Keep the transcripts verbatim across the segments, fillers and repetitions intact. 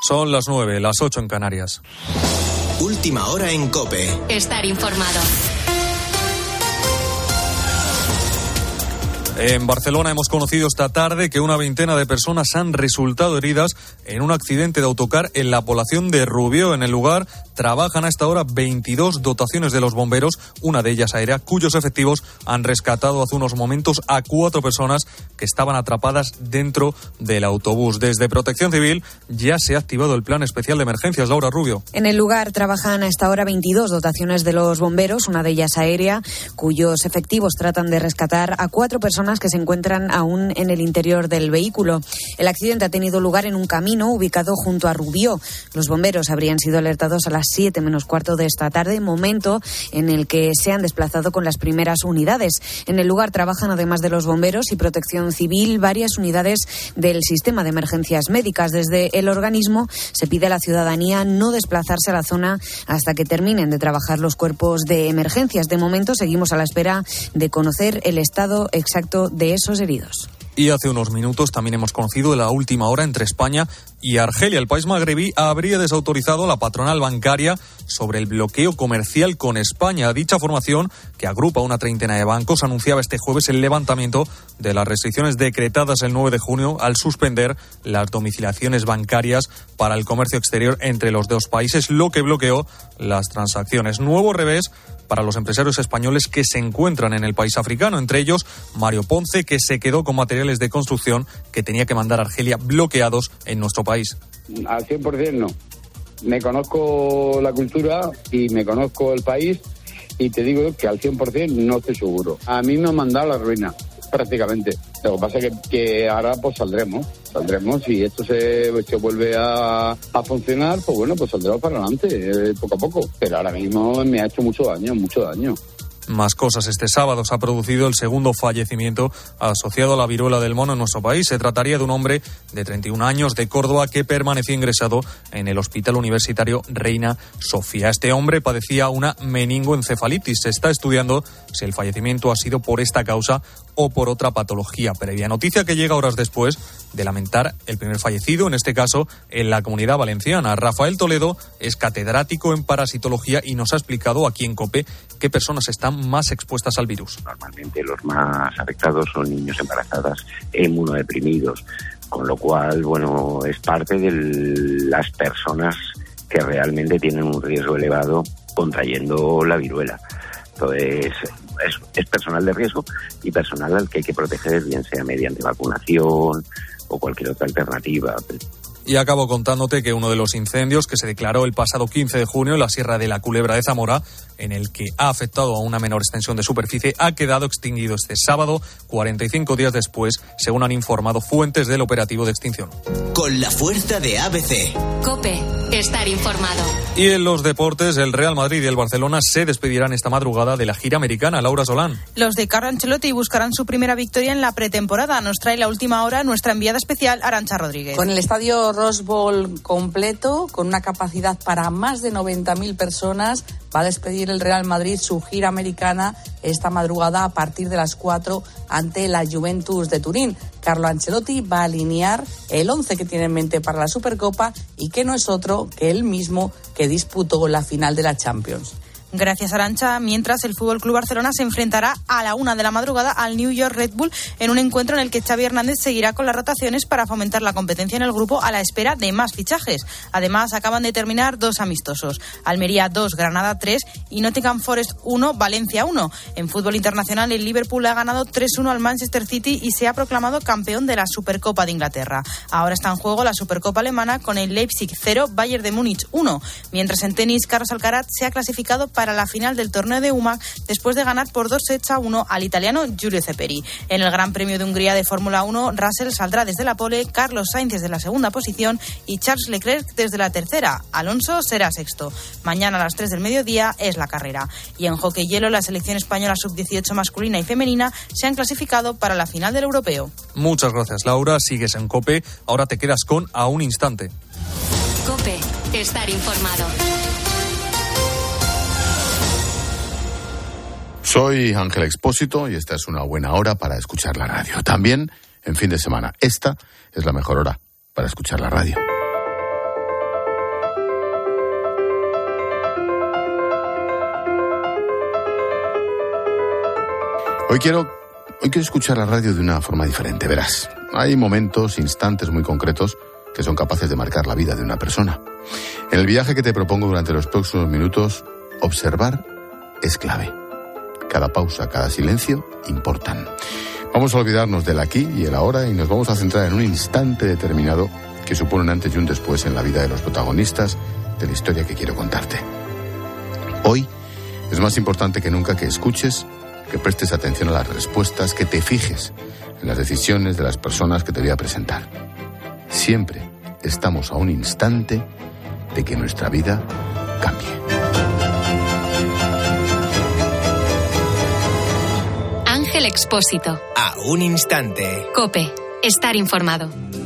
Son las nueve, las ocho en Canarias. Última hora en COPE. Estar informado. En Barcelona hemos conocido esta tarde que una veintena de personas han resultado heridas en un accidente de autocar en la población de Rubió. En el lugar trabajan a esta hora veintidós dotaciones de los bomberos, una de ellas aérea, cuyos efectivos han rescatado hace unos momentos a cuatro personas que estaban atrapadas dentro del autobús. Desde Protección Civil ya se ha activado el plan especial de emergencias. Laura Rubio. En el lugar trabajan a esta hora veintidós dotaciones de los bomberos, una de ellas aérea, cuyos efectivos tratan de rescatar a cuatro personas que se encuentran aún en el interior del vehículo. El accidente ha tenido lugar en un camino ubicado junto a Rubió. Los bomberos habrían sido alertados a las siete menos cuarto de esta tarde, momento en el que se han desplazado con las primeras unidades. En el lugar trabajan, además de los bomberos y Protección Civil, varias unidades del sistema de emergencias médicas. Desde el organismo se pide a la ciudadanía no desplazarse a la zona hasta que terminen de trabajar los cuerpos de emergencias. De momento seguimos a la espera de conocer el estado exacto de esos heridos. Y hace unos minutos también hemos conocido la última hora entre España y Argelia. El país magrebí habría desautorizado a la patronal bancaria sobre el bloqueo comercial con España. Dicha formación, que agrupa una treintena de bancos, anunciaba este jueves el levantamiento de las restricciones decretadas el nueve de junio al suspender las domiciliaciones bancarias para el comercio exterior entre los dos países, lo que bloqueó las transacciones. Nuevo revés para los empresarios españoles que se encuentran en el país africano, entre ellos Mario Ponce, que se quedó con materiales de construcción que tenía que mandar a Argelia bloqueados en nuestro país. Al cien por ciento no. Me conozco la cultura y me conozco el país y te digo que al cien por ciento no estoy seguro. A mí me han mandado a la ruina, prácticamente. Lo que pasa es que, que ahora pues saldremos, saldremos y esto se, se vuelve a, a funcionar, pues bueno, pues saldremos para adelante, eh, poco a poco. Pero ahora mismo me ha hecho mucho daño, mucho daño. Más cosas. Este sábado se ha producido el segundo fallecimiento asociado a la viruela del mono en nuestro país. Se trataría de un hombre de treinta y un años de Córdoba que permanecía ingresado en el Hospital Universitario Reina Sofía. Este hombre padecía una meningoencefalitis. Se está estudiando si el fallecimiento ha sido por esta causa o por otra patología previa. Noticia que llega horas después de lamentar el primer fallecido, en este caso en la Comunidad Valenciana. Rafael Toledo es catedrático en parasitología y nos ha explicado aquí en COPE qué personas están más expuestas al virus. Normalmente los más afectados son niños embarazadas e inmunodeprimidos, con lo cual, bueno, es parte de las personas que realmente tienen un riesgo elevado contrayendo la viruela. Entonces, es, es personal de riesgo y personal al que hay que proteger, bien sea mediante vacunación o cualquier otra alternativa. Y acabo contándote que uno de los incendios que se declaró el pasado quince de junio en la Sierra de la Culebra de Zamora, en el que ha afectado a una menor extensión de superficie, ha quedado extinguido este sábado, cuarenta y cinco días después, según han informado fuentes del operativo de extinción. Con la fuerza de A B C. COPE. Estar informado. Y en los deportes, el Real Madrid y el Barcelona se despedirán esta madrugada de la gira americana. Laura Solán. Los de Carlo Ancelotti buscarán su primera victoria en la pretemporada. Nos trae la última hora nuestra enviada especial, Arantxa Rodríguez. Con el estadio Rose Bowl completo, con una capacidad para más de noventa mil personas, va a despedir el Real Madrid su gira americana esta madrugada a partir de las cuatro ante la Juventus de Turín. Carlo Ancelotti va a alinear el once que tiene en mente para la Supercopa y que no es otro que el mismo que disputó la final de la Champions. Gracias, Arantxa. Mientras, el F C Barcelona se enfrentará a la una de la madrugada al New York Red Bull en un encuentro en el que Xavi Hernández seguirá con las rotaciones para fomentar la competencia en el grupo a la espera de más fichajes. Además, acaban de terminar dos amistosos. Almería dos, Granada tres y Nottingham Forest uno, Valencia uno. En fútbol internacional, el Liverpool ha ganado tres uno al Manchester City y se ha proclamado campeón de la Supercopa de Inglaterra. Ahora está en juego la Supercopa alemana con el Leipzig cero, Bayern de Múnich uno. Mientras en tenis, Carlos Alcaraz se ha clasificado para para la final del torneo de U M A C después de ganar por dos sets a uno al italiano Giulio Ceperi. En el Gran Premio de Hungría de Fórmula uno, Russell saldrá desde la pole, Carlos Sainz desde la segunda posición y Charles Leclerc desde la tercera. Alonso será sexto. Mañana a las tres del mediodía es la carrera. Y en hockey hielo, la selección española sub dieciocho masculina y femenina se han clasificado para la final del europeo. Muchas gracias, Laura. Sigues en COPE. Ahora te quedas con A un Instante. COPE. Estar informado. Soy Ángel Expósito y esta es una buena hora para escuchar la radio. También en fin de semana. Esta es la mejor hora para escuchar la radio. Hoy quiero, hoy quiero escuchar la radio de una forma diferente, verás. Hay momentos, instantes muy concretos que son capaces de marcar la vida de una persona. En el viaje que te propongo durante los próximos minutos, observar es clave. Cada pausa, cada silencio importan. Vamos a olvidarnos del aquí y el ahora y nos vamos a centrar en un instante determinado que supone un antes y un después en la vida de los protagonistas de la historia que quiero contarte. Hoy es más importante que nunca que escuches, que prestes atención a las respuestas, que te fijes en las decisiones de las personas que te voy a presentar. Siempre estamos a un instante de que nuestra vida cambie. Ángel Expósito. A un instante. COPE. Estar informado.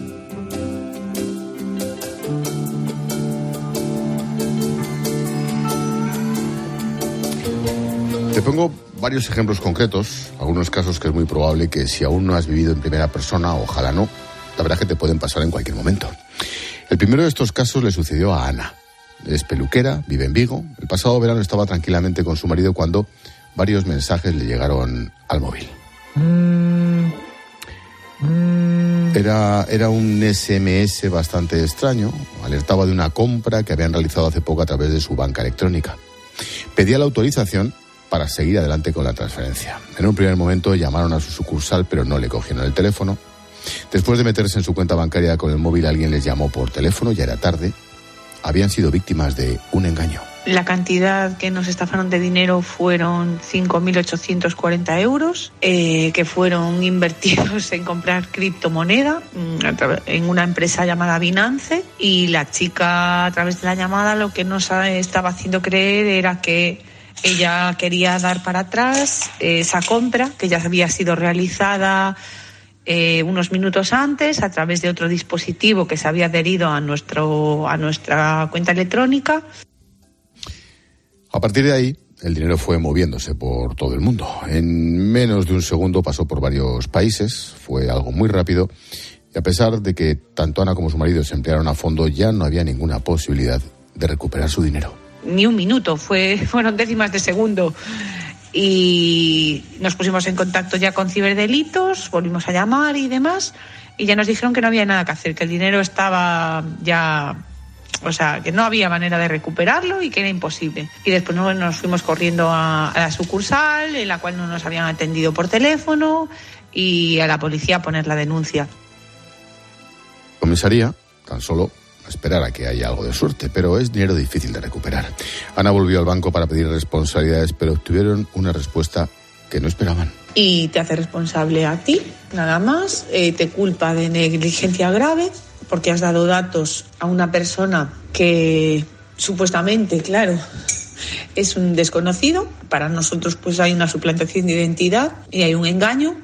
Te pongo varios ejemplos concretos, algunos casos que es muy probable que si aún no has vivido en primera persona, ojalá no, la verdad es que te pueden pasar en cualquier momento. El primero de estos casos le sucedió a Ana. Es peluquera, vive en Vigo. El pasado verano estaba tranquilamente con su marido cuando varios mensajes le llegaron al móvil. Era, era un ese eme ese bastante extraño. Alertaba de una compra que habían realizado hace poco a través de su banca electrónica. Pedía la autorización para seguir adelante con la transferencia. En un primer momento llamaron a su sucursal, pero no le cogieron el teléfono. Después de meterse en su cuenta bancaria con el móvil, alguien les llamó por teléfono, ya era tarde. Habían sido víctimas de un engaño. La cantidad que nos estafaron de dinero fueron cinco mil ochocientos cuarenta euros, eh, que fueron invertidos en comprar criptomoneda en una empresa llamada Binance, y la chica, a través de la llamada, lo que nos estaba haciendo creer era que ella quería dar para atrás esa compra que ya había sido realizada eh, unos minutos antes a través de otro dispositivo que se había adherido a nuestro a nuestra cuenta electrónica. A partir de ahí, el dinero fue moviéndose por todo el mundo. En menos de un segundo pasó por varios países, fue algo muy rápido, y a pesar de que tanto Ana como su marido se emplearon a fondo, ya no había ninguna posibilidad de recuperar su dinero. Ni un minuto, fue, fueron décimas de segundo. Y nos pusimos en contacto ya con ciberdelitos, volvimos a llamar y demás, y ya nos dijeron que no había nada que hacer, que el dinero estaba ya, o sea, que no había manera de recuperarlo y que era imposible. Y después nos fuimos corriendo a, a la sucursal, en la cual no nos habían atendido por teléfono, y a la policía a poner la denuncia. Comisaría, tan solo esperar a que haya algo de suerte, pero es dinero difícil de recuperar. Ana volvió al banco para pedir responsabilidades, pero obtuvieron una respuesta que no esperaban. Y te hace responsable a ti, nada más, eh, te culpa de negligencia grave, porque has dado datos a una persona que supuestamente, claro, es un desconocido. Para nosotros pues hay una suplantación de identidad y hay un engaño,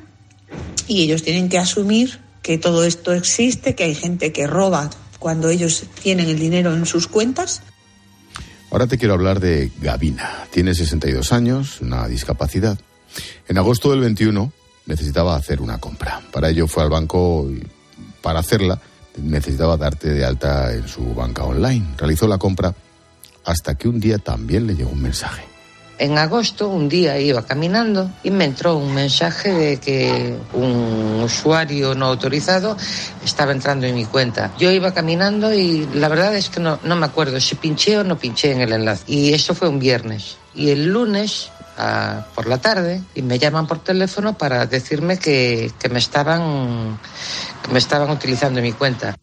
y ellos tienen que asumir que todo esto existe, que hay gente que roba cuando ellos tienen el dinero en sus cuentas. Ahora te quiero hablar de Gabina. Tiene sesenta y dos años, una discapacidad. En agosto del veintiuno necesitaba hacer una compra. Para ello fue al banco y para hacerla necesitaba darte de alta en su banca online. Realizó la compra hasta que un día también le llegó un mensaje. En agosto, un día iba caminando y me entró un mensaje de que un usuario no autorizado estaba entrando en mi cuenta. Yo iba caminando y la verdad es que no, no me acuerdo si pinché o no pinché en el enlace. Y esto fue un viernes. Y el lunes, a, por la tarde, y me llaman por teléfono para decirme que, que, me estaban, que me estaban utilizando mi cuenta.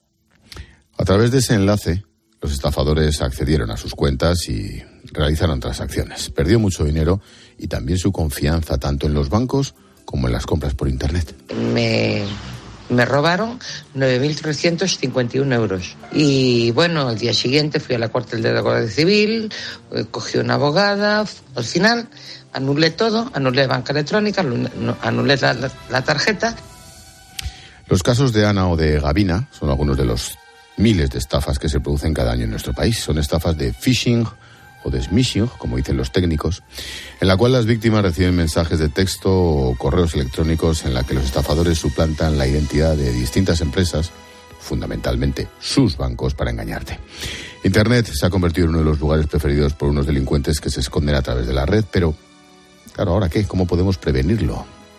A través de ese enlace, los estafadores accedieron a sus cuentas y realizaron transacciones. Perdió mucho dinero y también su confianza, tanto en los bancos como en las compras por Internet. Me, me robaron nueve mil trescientos cincuenta y uno euros. Y bueno, al día siguiente fui a la cuartel de la Guardia Civil, cogí una abogada. Al final anulé todo, anulé banca electrónica, anulé la, la, la tarjeta. Los casos de Ana o de Gabina son algunos de los miles de estafas que se producen cada año en nuestro país. Son estafas de phishing o de smishing, como dicen los técnicos, en la cual las víctimas reciben mensajes de texto o correos electrónicos en la que los estafadores suplantan la identidad de distintas empresas, fundamentalmente sus bancos, para engañarte. Internet se ha convertido en uno de los lugares preferidos por unos delincuentes que se esconden a través de la red, pero, claro, ¿ahora qué? ¿Cómo podemos prevenirlo?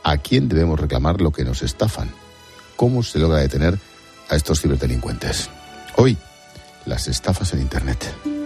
¿A quién debemos reclamar lo que nos estafan? ¿Cómo se logra detener a estos ciberdelincuentes? Hoy, las estafas en Internet.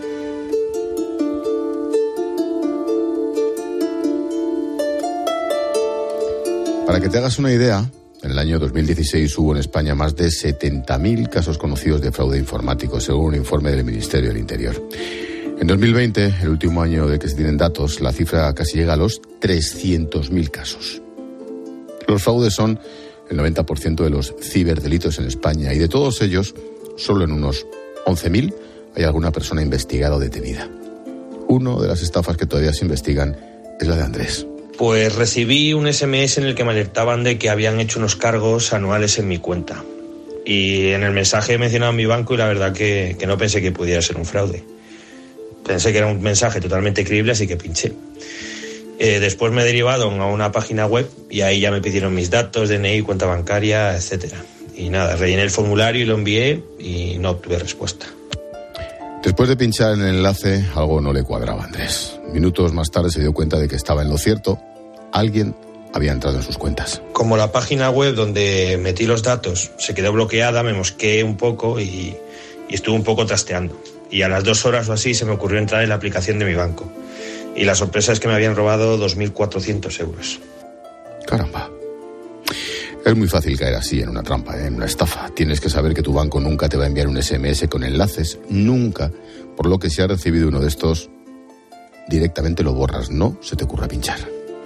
Para que te hagas una idea, en el año dos mil dieciséis hubo en España más de setenta mil casos conocidos de fraude informático, según un informe del Ministerio del Interior. En dos mil veinte, el último año de que se tienen datos, la cifra casi llega a los trescientos mil casos. Los fraudes son el noventa por ciento de los ciberdelitos en España y de todos ellos, solo en unos once mil hay alguna persona investigada o detenida. Una de las estafas que todavía se investigan es la de Andrés. Pues recibí un ese eme ese en el que me alertaban de que habían hecho unos cargos anuales en mi cuenta. Y en el mensaje mencionaba mi banco y la verdad que, que no pensé que pudiera ser un fraude. Pensé que era un mensaje totalmente creíble, así que pinché. Eh, después me derivaron a una página web y ahí ya me pidieron mis datos, de ene i, cuenta bancaria, etcétera. Y nada, rellené el formulario y lo envié y no obtuve respuesta. Después de pinchar en el enlace, algo no le cuadraba a Andrés. Minutos más tarde se dio cuenta de que estaba en lo cierto. Alguien había entrado en sus cuentas. Como la página web donde metí los datos se quedó bloqueada, me mosqueé un poco y, y estuve un poco trasteando. Y a las dos horas o así se me ocurrió entrar en la aplicación de mi banco. Y la sorpresa es que me habían robado dos mil cuatrocientos euros. Caramba. Es muy fácil caer así en una trampa, ¿eh? En una estafa. Tienes que saber que tu banco nunca te va a enviar un ese eme ese con enlaces. Nunca. Por lo que si has recibido uno de estos, directamente lo borras. No se te ocurra pinchar.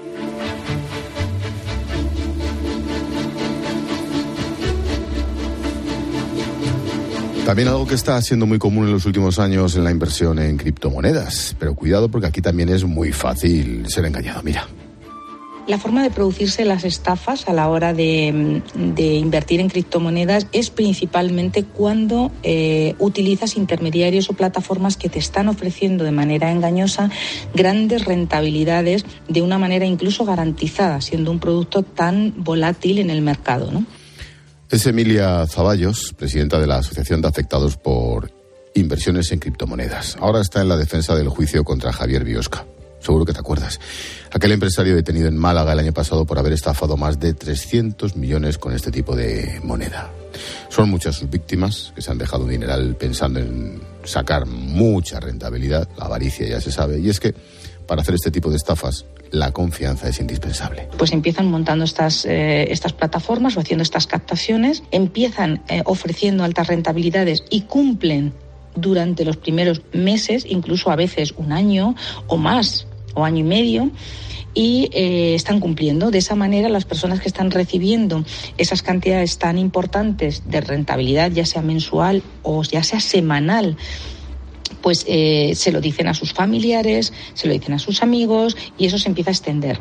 También algo que está siendo muy común en los últimos años en la inversión en criptomonedas. Pero cuidado porque aquí también es muy fácil ser engañado. Mira. La forma de producirse las estafas a la hora de, de invertir en criptomonedas es principalmente cuando eh, utilizas intermediarios o plataformas que te están ofreciendo de manera engañosa grandes rentabilidades de una manera incluso garantizada, siendo un producto tan volátil en el mercado, ¿no? Es Emilia Zaballos, presidenta de la Asociación de Afectados por Inversiones en Criptomonedas. Ahora está en la defensa del juicio contra Javier Biosca. Seguro que te acuerdas. Aquel empresario detenido en Málaga el año pasado por haber estafado más de trescientos millones con este tipo de moneda. Son muchas sus víctimas que se han dejado un dineral pensando en sacar mucha rentabilidad. La avaricia ya se sabe. Y es que para hacer este tipo de estafas, la confianza es indispensable. Pues empiezan montando estas, eh, estas plataformas o haciendo estas captaciones, empiezan eh, ofreciendo altas rentabilidades y cumplen durante los primeros meses, incluso a veces un año o más, o año y medio, y eh, están cumpliendo. De esa manera, las personas que están recibiendo esas cantidades tan importantes de rentabilidad, ya sea mensual o ya sea semanal, pues eh, se lo dicen a sus familiares, se lo dicen a sus amigos y eso se empieza a extender.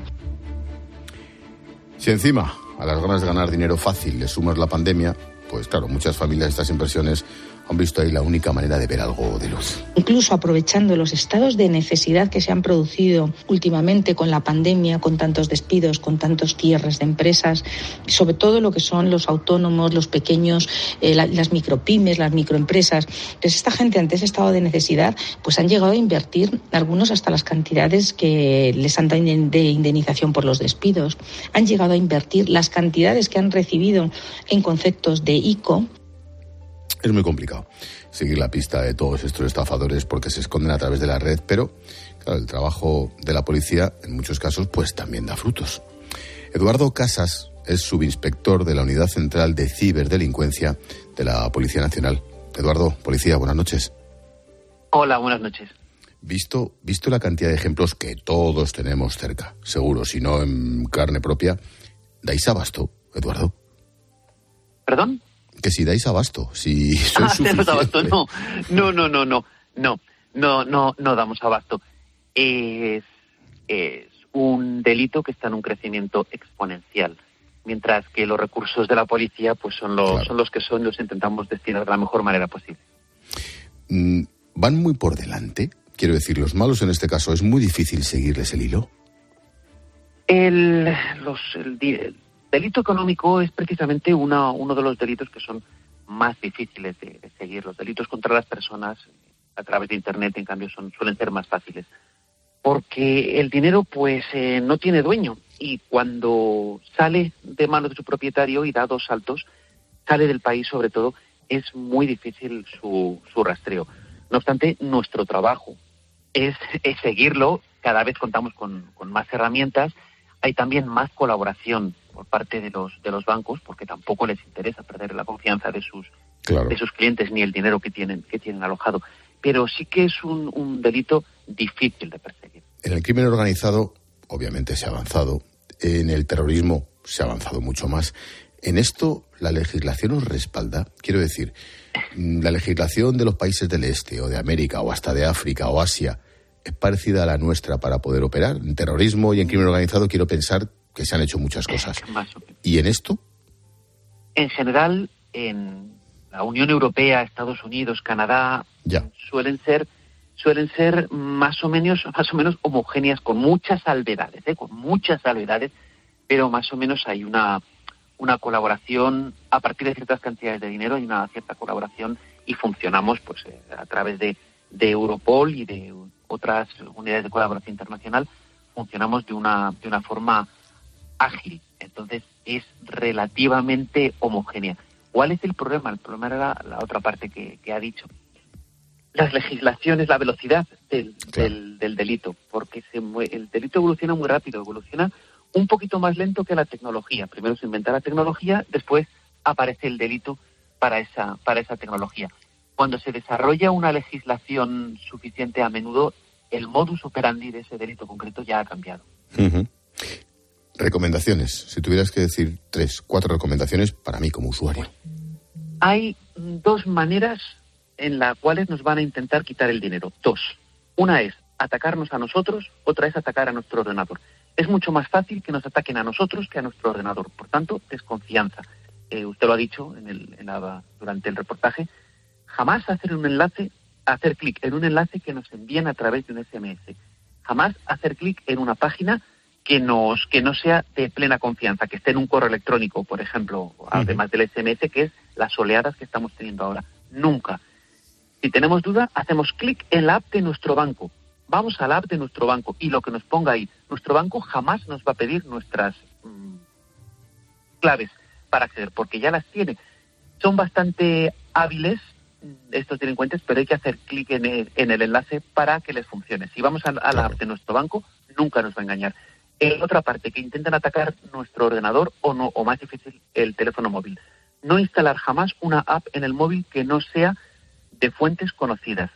Si encima a las ganas de ganar dinero fácil le sumas la pandemia, pues claro, muchas familias estas inversiones han visto ahí la única manera de ver algo de luz. Incluso aprovechando los estados de necesidad que se han producido últimamente con la pandemia, con tantos despidos, con tantos cierres de empresas, sobre todo lo que son los autónomos, los pequeños, eh, la, las micropymes, las microempresas. Entonces esta gente ante ese estado de necesidad pues han llegado a invertir algunos hasta las cantidades que les han dado de indemnización por los despidos. Han llegado a invertir las cantidades que han recibido en conceptos de ICO. Es muy complicado seguir la pista de todos estos estafadores porque se esconden a través de la red, pero claro, el trabajo de la policía en muchos casos pues también da frutos. Eduardo Casas es subinspector de la Unidad Central de Ciberdelincuencia de la Policía Nacional. Eduardo, policía, buenas noches. Hola, buenas noches. Visto, visto la cantidad de ejemplos que todos tenemos cerca, seguro, si no en carne propia, ¿dais abasto, Eduardo? ¿Perdón? Que si dais abasto, si sois ah, suficiente. abasto, no, no, no, no, no, no, no, no, no damos abasto. Es, es un delito que está en un crecimiento exponencial, mientras que los recursos de la policía pues son los, claro. son los que son, los intentamos destinar de la mejor manera posible. Mm, ¿Van muy por delante? Quiero decir, los malos en este caso, ¿es muy difícil seguirles el hilo? El, los, el, el delito económico es precisamente una, uno de los delitos que son más difíciles de, de seguir. Los delitos contra las personas a través de Internet, en cambio, son suelen ser más fáciles. Porque el dinero, pues, eh, no tiene dueño. y cuando sale de manos de su propietario y da dos saltos, sale del país sobre todo, es muy difícil su, su rastreo. No obstante, nuestro trabajo es, es seguirlo, cada vez contamos con, con más herramientas, hay también más colaboración por parte de los de los bancos, porque tampoco les interesa perder la confianza de sus claro. de sus clientes ni el dinero que tienen que tienen alojado. Pero sí que es un, un delito difícil de perseguir. En el crimen organizado, obviamente se ha avanzado. En el terrorismo se ha avanzado mucho más. En esto, ¿la legislación os respalda? Quiero decir, la legislación de los países del este, o de América, o hasta de África, o Asia, ¿es parecida a la nuestra para poder operar? En terrorismo y en crimen organizado quiero pensar que se han hecho muchas cosas. ¿Y en esto? En general, en la Unión Europea, Estados Unidos, Canadá, ya. suelen ser suelen ser más o menos más o menos homogéneas, con muchas salvedades, ¿eh? con muchas salvedades, pero más o menos hay una una colaboración a partir de ciertas cantidades de dinero, hay una cierta colaboración y funcionamos pues eh, a través de, de Europol y de otras unidades de colaboración internacional, funcionamos de una de una forma ágil, entonces es relativamente homogénea. ¿Cuál es el problema? El problema era la, la otra parte que, que ha dicho. Las legislaciones, la velocidad del, claro. del, del delito, porque se mueve, el delito evoluciona muy rápido, evoluciona un poquito más lento que la tecnología. Primero se inventa la tecnología, después aparece el delito para esa, para esa tecnología. Cuando se desarrolla una legislación suficiente, a menudo el modus operandi de ese delito concreto ya ha cambiado. Uh-huh. Recomendaciones. Si tuvieras que decir tres, cuatro recomendaciones para mí como usuario. Hay dos maneras en las cuales nos van a intentar quitar el dinero. Dos. Una es atacarnos a nosotros, otra es atacar a nuestro ordenador. Es mucho más fácil que nos ataquen a nosotros que a nuestro ordenador. Por tanto, desconfianza. Eh, usted lo ha dicho en el, en la, durante el reportaje. Jamás hacer un enlace, hacer clic en un enlace que nos envíen a través de un ese eme ese. Jamás hacer clic en una página que nos que no sea de plena confianza, que esté en un correo electrónico, por ejemplo, uh-huh. además del ese eme ese, que es las oleadas que estamos teniendo ahora. Nunca. Si tenemos duda, hacemos clic en la app de nuestro banco. Vamos a la app de nuestro banco y lo que nos ponga ahí. Nuestro banco jamás nos va a pedir nuestras mmm, claves para acceder, porque ya las tiene. Son bastante hábiles estos delincuentes, pero hay que hacer clic en el, en el enlace para que les funcione. Si vamos a, a la app de nuestro banco, nunca nos va a engañar. En otra parte, que intentan atacar nuestro ordenador o, no, o más difícil, el teléfono móvil. No instalar jamás una app en el móvil que no sea de fuentes conocidas.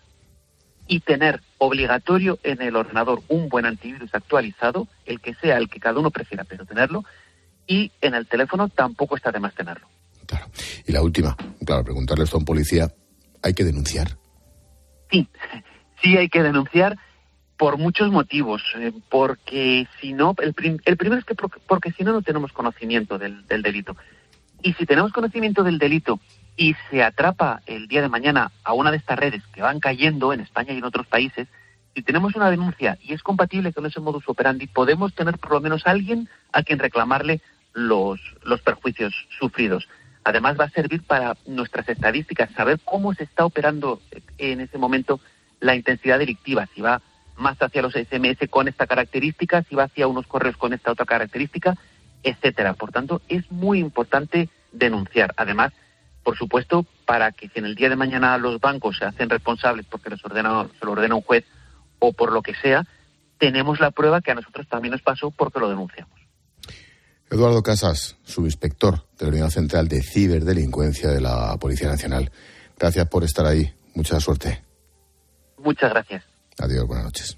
Y tener obligatorio en el ordenador un buen antivirus actualizado, el que sea, el que cada uno prefiera, pero tenerlo. Y en el teléfono tampoco está de más tenerlo. Claro. Y la última, claro, preguntarle esto a un policía, ¿hay que denunciar? Sí, sí hay que denunciar. Por muchos motivos, eh, porque si no, el, prim, el primero es que porque, porque si no, no tenemos conocimiento del, del delito. Y si tenemos conocimiento del delito y se atrapa el día de mañana a una de estas redes que van cayendo en España y en otros países, si tenemos una denuncia y es compatible con ese modus operandi, podemos tener por lo menos a alguien a quien reclamarle los, los perjuicios sufridos. Además va a servir para nuestras estadísticas, saber cómo se está operando en ese momento la intensidad delictiva, si va más hacia los ese eme ese con esta característica, si va hacia unos correos con esta otra característica, etcétera. Por tanto, es muy importante denunciar. Además, por supuesto, para que si en el día de mañana los bancos se hacen responsables porque les ordena, se lo ordena un juez o por lo que sea, tenemos la prueba que a nosotros también nos pasó porque lo denunciamos. Eduardo Casas, subinspector de la Unidad Central de Ciberdelincuencia de la Policía Nacional. Gracias por estar ahí. Mucha suerte. Muchas gracias. Adiós, buenas noches.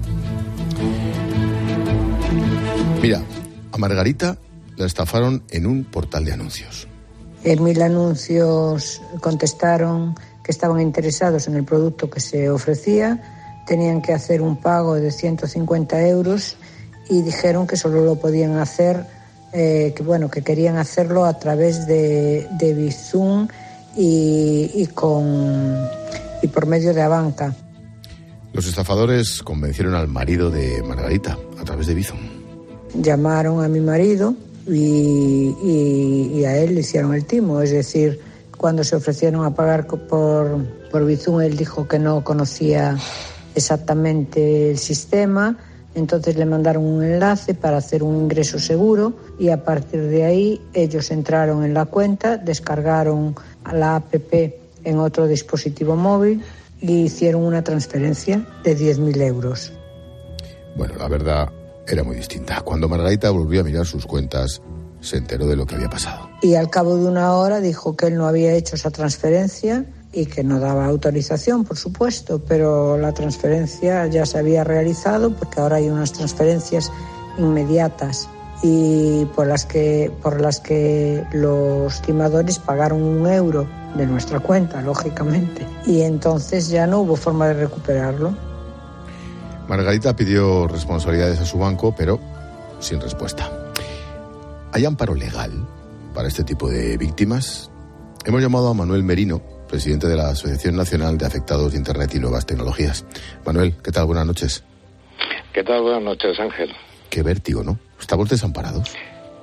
Mira, a Margarita la estafaron en un portal de anuncios. En Mil Anuncios contestaron que estaban interesados en el producto que se ofrecía, tenían que hacer un pago de ciento cincuenta euros y dijeron que solo lo podían hacer, eh, que bueno, que querían hacerlo a través de, de Bizum y, y, con, y por medio de Abanca. Los estafadores convencieron al marido de Margarita a través de Bizum. Llamaron a mi marido y, y, y a él le hicieron el timo. Es decir, cuando se ofrecieron a pagar por, por Bizum, él dijo que no conocía exactamente el sistema, Entonces le mandaron un enlace para hacer un ingreso seguro y a partir de ahí ellos entraron en la cuenta, descargaron la app en otro dispositivo móvil y hicieron una transferencia de diez mil euros. Bueno, la verdad era muy distinta. Cuando Margarita volvió a mirar sus cuentas, se enteró de lo que había pasado. Y al cabo de una hora dijo que él no había hecho esa transferencia y que no daba autorización, por supuesto, pero la transferencia ya se había realizado porque ahora hay unas transferencias inmediatas y por las que, por las que los timadores pagaron un euro de nuestra cuenta, lógicamente, y entonces ya no hubo forma de recuperarlo. Margarita pidió responsabilidades a su banco, pero sin respuesta. ¿Hay amparo legal para este tipo de víctimas? Hemos llamado a Manuel Merino, presidente de la Asociación Nacional de Afectados de Internet y Nuevas Tecnologías. Manuel, ¿qué tal? Buenas noches. ¿Qué tal? Buenas noches, Ángel. Qué vértigo, ¿no? ¿Estamos desamparados?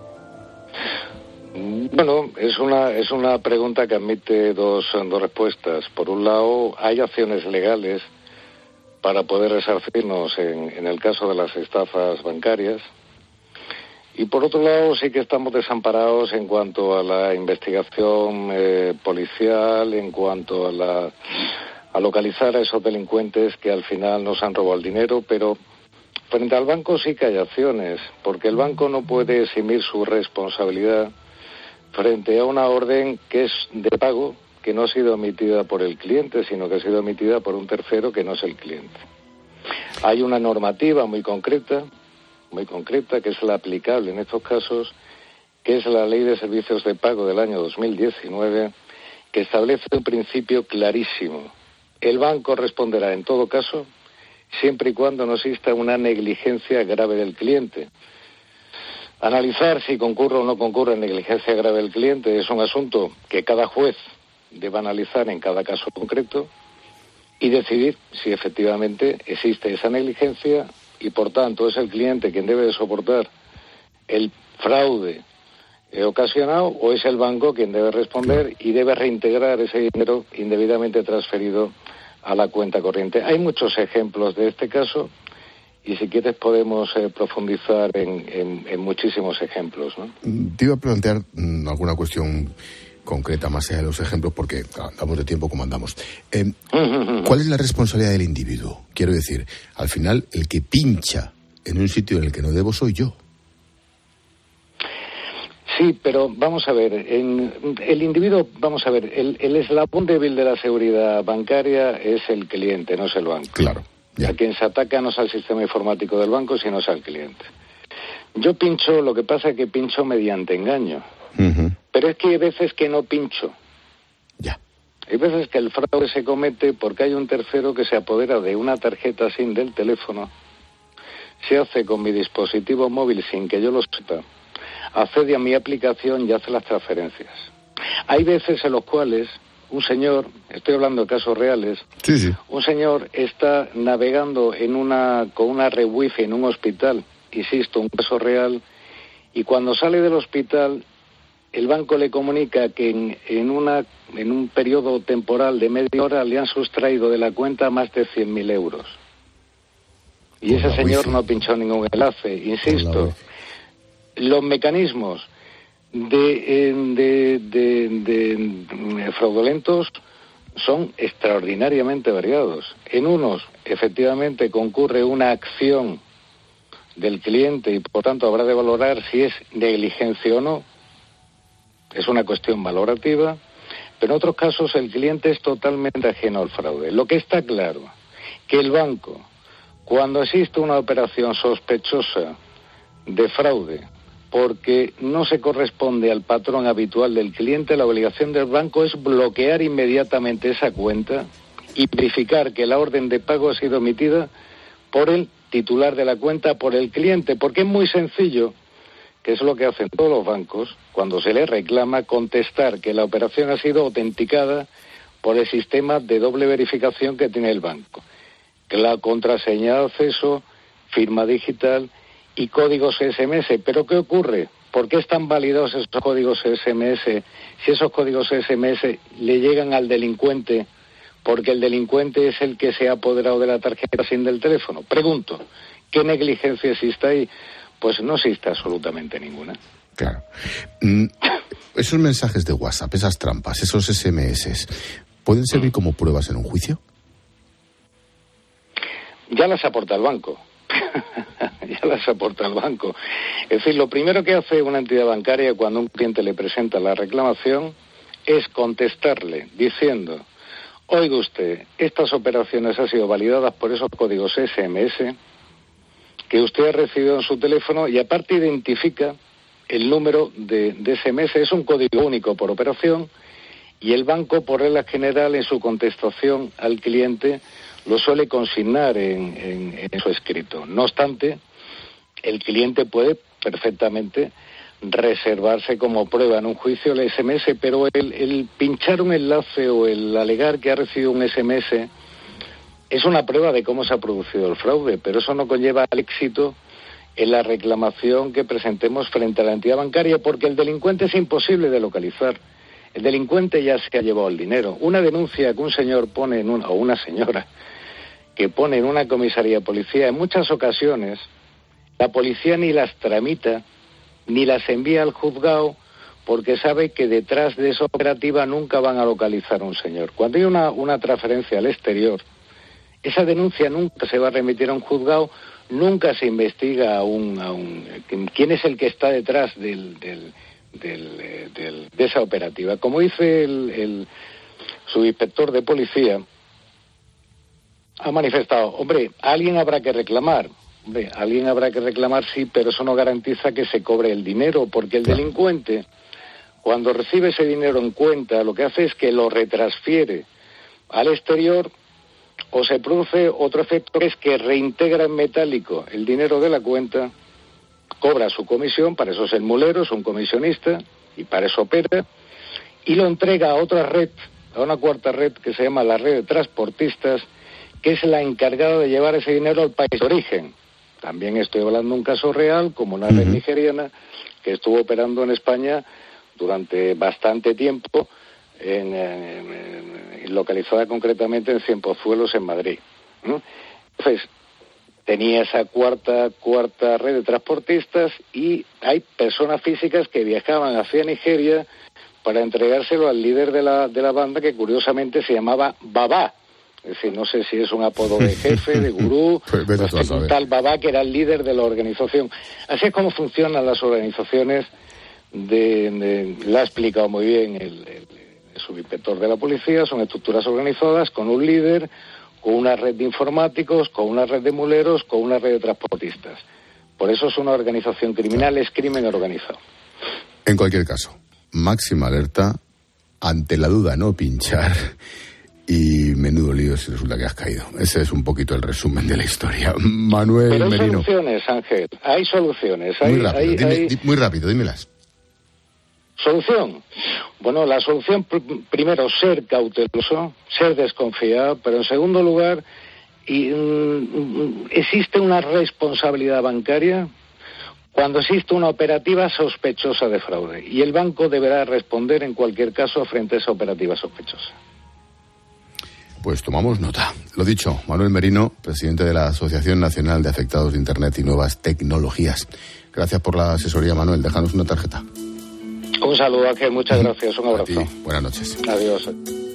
Bueno, es una es una pregunta que admite dos, dos respuestas. Por un lado, hay acciones legales para poder resarcirnos en, en el caso de las estafas bancarias. Y por otro lado, sí que estamos desamparados en cuanto a la investigación eh, policial, en cuanto a, la, a localizar a esos delincuentes que al final nos han robado el dinero, pero frente al banco sí que hay acciones, porque el banco no puede eximir su responsabilidad frente a una orden que es de pago, que no ha sido emitida por el cliente, sino que ha sido emitida por un tercero que no es el cliente. Hay una normativa muy concreta, muy concreta, que es la aplicable en estos casos, que es la Ley de Servicios de Pago del año dos mil diecinueve, que establece un principio clarísimo. El banco responderá en todo caso, siempre y cuando no exista una negligencia grave del cliente. Analizar si concurre o no concurre en negligencia grave del cliente es un asunto que cada juez debe analizar en cada caso concreto y decidir si efectivamente existe esa negligencia y, por tanto, es el cliente quien debe de soportar el fraude eh, ocasionado o es el banco quien debe responder y debe reintegrar ese dinero indebidamente transferido a la cuenta corriente. Hay muchos ejemplos de este caso y si quieres podemos eh, profundizar en, en, en muchísimos ejemplos, ¿no? Te iba a plantear mmm, alguna cuestión concreta más allá de los ejemplos porque andamos de tiempo como andamos. Eh, ¿Cuál es la responsabilidad del individuo? Quiero decir, al final el que pincha en un sitio en el que no debo soy yo. Sí, pero vamos a ver, en el individuo, vamos a ver, el, el eslabón débil de la seguridad bancaria es el cliente, no es el banco. Claro. Ya. A quien se ataca no es al sistema informático del banco, sino es al cliente. Yo pincho, lo que pasa es que pincho mediante engaño. Uh-huh. Pero es que hay veces que no pincho. Ya. Hay veces que el fraude se comete porque hay un tercero que se apodera de una tarjeta SIM del teléfono, se hace con mi dispositivo móvil sin que yo lo sepa, accede a mi aplicación y hace las transferencias. Hay veces en los cuales un señor, estoy hablando de casos reales, sí, sí. un señor está navegando en una con una red wifi en un hospital, insisto, un caso real, y cuando sale del hospital el banco le comunica que en, en, una, en un periodo temporal de media hora le han sustraído de la cuenta más de cien mil euros. Y ese señor wifi. No pinchó ningún enlace, insisto. Los mecanismos de, de, de, de, de fraudulentos son extraordinariamente variados. En unos, efectivamente, concurre una acción del cliente y, por tanto, habrá de valorar si es negligencia o no. Es una cuestión valorativa, pero en otros casos el cliente es totalmente ajeno al fraude. Lo que está claro, que el banco, cuando existe una operación sospechosa de fraude, porque no se corresponde al patrón habitual del cliente, la obligación del banco es bloquear inmediatamente esa cuenta y verificar que la orden de pago ha sido emitida por el titular de la cuenta, por el cliente, porque es muy sencillo, que es lo que hacen todos los bancos, cuando se les reclama, contestar que la operación ha sido autenticada por el sistema de doble verificación que tiene el banco. Que la contraseña de acceso, firma digital y códigos S M S. ¿Pero qué ocurre? ¿Por qué están validados esos códigos S M S si esos códigos S M S le llegan al delincuente porque el delincuente es el que se ha apoderado de la tarjeta SIM del teléfono? Pregunto, ¿Qué negligencia existe ahí? Pues no existe absolutamente ninguna. Claro. Mm, esos mensajes de WhatsApp, esas trampas, esos ese eme ese, ¿pueden servir como pruebas en un juicio? Ya las aporta el banco. ya las aporta el banco. Es decir, lo primero que hace una entidad bancaria cuando un cliente le presenta la reclamación es contestarle diciendo: oiga usted, estas operaciones han sido validadas por esos códigos ese eme ese que usted ha recibido en su teléfono, y aparte identifica el número de, de ese eme ese. Es un código único por operación, y el banco, por regla general, en su contestación al cliente, lo suele consignar en, en, en su escrito. No obstante, el cliente puede perfectamente reservarse como prueba en un juicio el ese eme ese, pero el, el pinchar un enlace o el alegar que ha recibido un ese eme ese es una prueba de cómo se ha producido el fraude, pero eso no conlleva al éxito en la reclamación que presentemos frente a la entidad bancaria, porque el delincuente es imposible de localizar. El delincuente ya se ha llevado el dinero. Una denuncia que un señor pone en una, o una señora que pone en una comisaría de policía, en muchas ocasiones la policía ni las tramita ni las envía al juzgado, porque sabe que detrás de esa operativa nunca van a localizar a un señor. Cuando hay una, una transferencia al exterior, esa denuncia nunca se va a remitir a un juzgado, nunca se investiga a un, a un quién es el que está detrás del, del, del, del, de esa operativa. Como dice el, el subinspector de policía, ha manifestado, hombre, alguien habrá que reclamar. Hombre, alguien habrá que reclamar, sí, pero eso no garantiza que se cobre el dinero, porque el delincuente, cuando recibe ese dinero en cuenta, lo que hace es que lo retransfiere al exterior, o se produce otro efecto, que es que reintegra en metálico el dinero de la cuenta, cobra su comisión, para eso es el mulero, es un comisionista, y para eso opera, y lo entrega a otra red, a una cuarta red que se llama la red de transportistas, que es la encargada de llevar ese dinero al país de origen. También estoy hablando de un caso real, como una red nigeriana que estuvo operando en España durante bastante tiempo, en, en, en, localizada concretamente en Cienpozuelos, en Madrid, ¿no? Entonces, tenía esa cuarta cuarta red de transportistas, y hay personas físicas que viajaban hacia Nigeria para entregárselo al líder de la, de la banda, que curiosamente se llamaba Baba. Es decir, no sé si es un apodo de jefe, de gurú, pues pues un tal Baba, que era el líder de la organización. Así es como funcionan las organizaciones, de, de, la ha explicado muy bien el, el, el subinspector de la policía. Son estructuras organizadas con un líder, con una red de informáticos, con una red de muleros, con una red de transportistas. Por eso es una organización criminal, es crimen organizado. En cualquier caso, máxima alerta, ante la duda no pinchar. Y menudo lío si resulta que has caído. Ese es un poquito el resumen de la historia. Manuel Pero hay Merino. soluciones, Ángel. Hay soluciones. Hay, muy rápido, hay, dime, hay... Di, muy rápido, dímelas. ¿Solución? Bueno, la solución, pr- primero, ser cauteloso, ser desconfiado, pero en segundo lugar, y, mm, ¿existe una responsabilidad bancaria? Cuando existe una operativa sospechosa de fraude, y el banco deberá responder en cualquier caso frente a esa operativa sospechosa. Pues tomamos nota. Lo dicho, Manuel Merino, presidente de la Asociación Nacional de Afectados de Internet y Nuevas Tecnologías. Gracias por la asesoría, Manuel. Déjanos una tarjeta. Un saludo, Ángel. Muchas gracias. Un abrazo. A ti. Buenas noches. Adiós.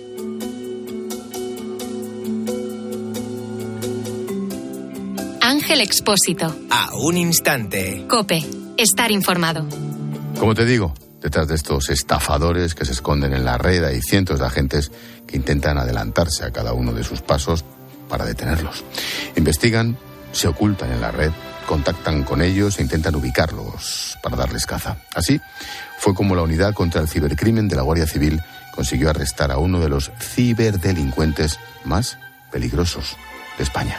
Ángel Expósito. A un instante. COPE. Estar informado. Como te digo, detrás de estos estafadores que se esconden en la red hay cientos de agentes que intentan adelantarse a cada uno de sus pasos para detenerlos. Investigan, se ocultan en la red, contactan con ellos e intentan ubicarlos para darles caza. Así fue como la Unidad contra el Cibercrimen de la Guardia Civil consiguió arrestar a uno de los ciberdelincuentes más peligrosos de España.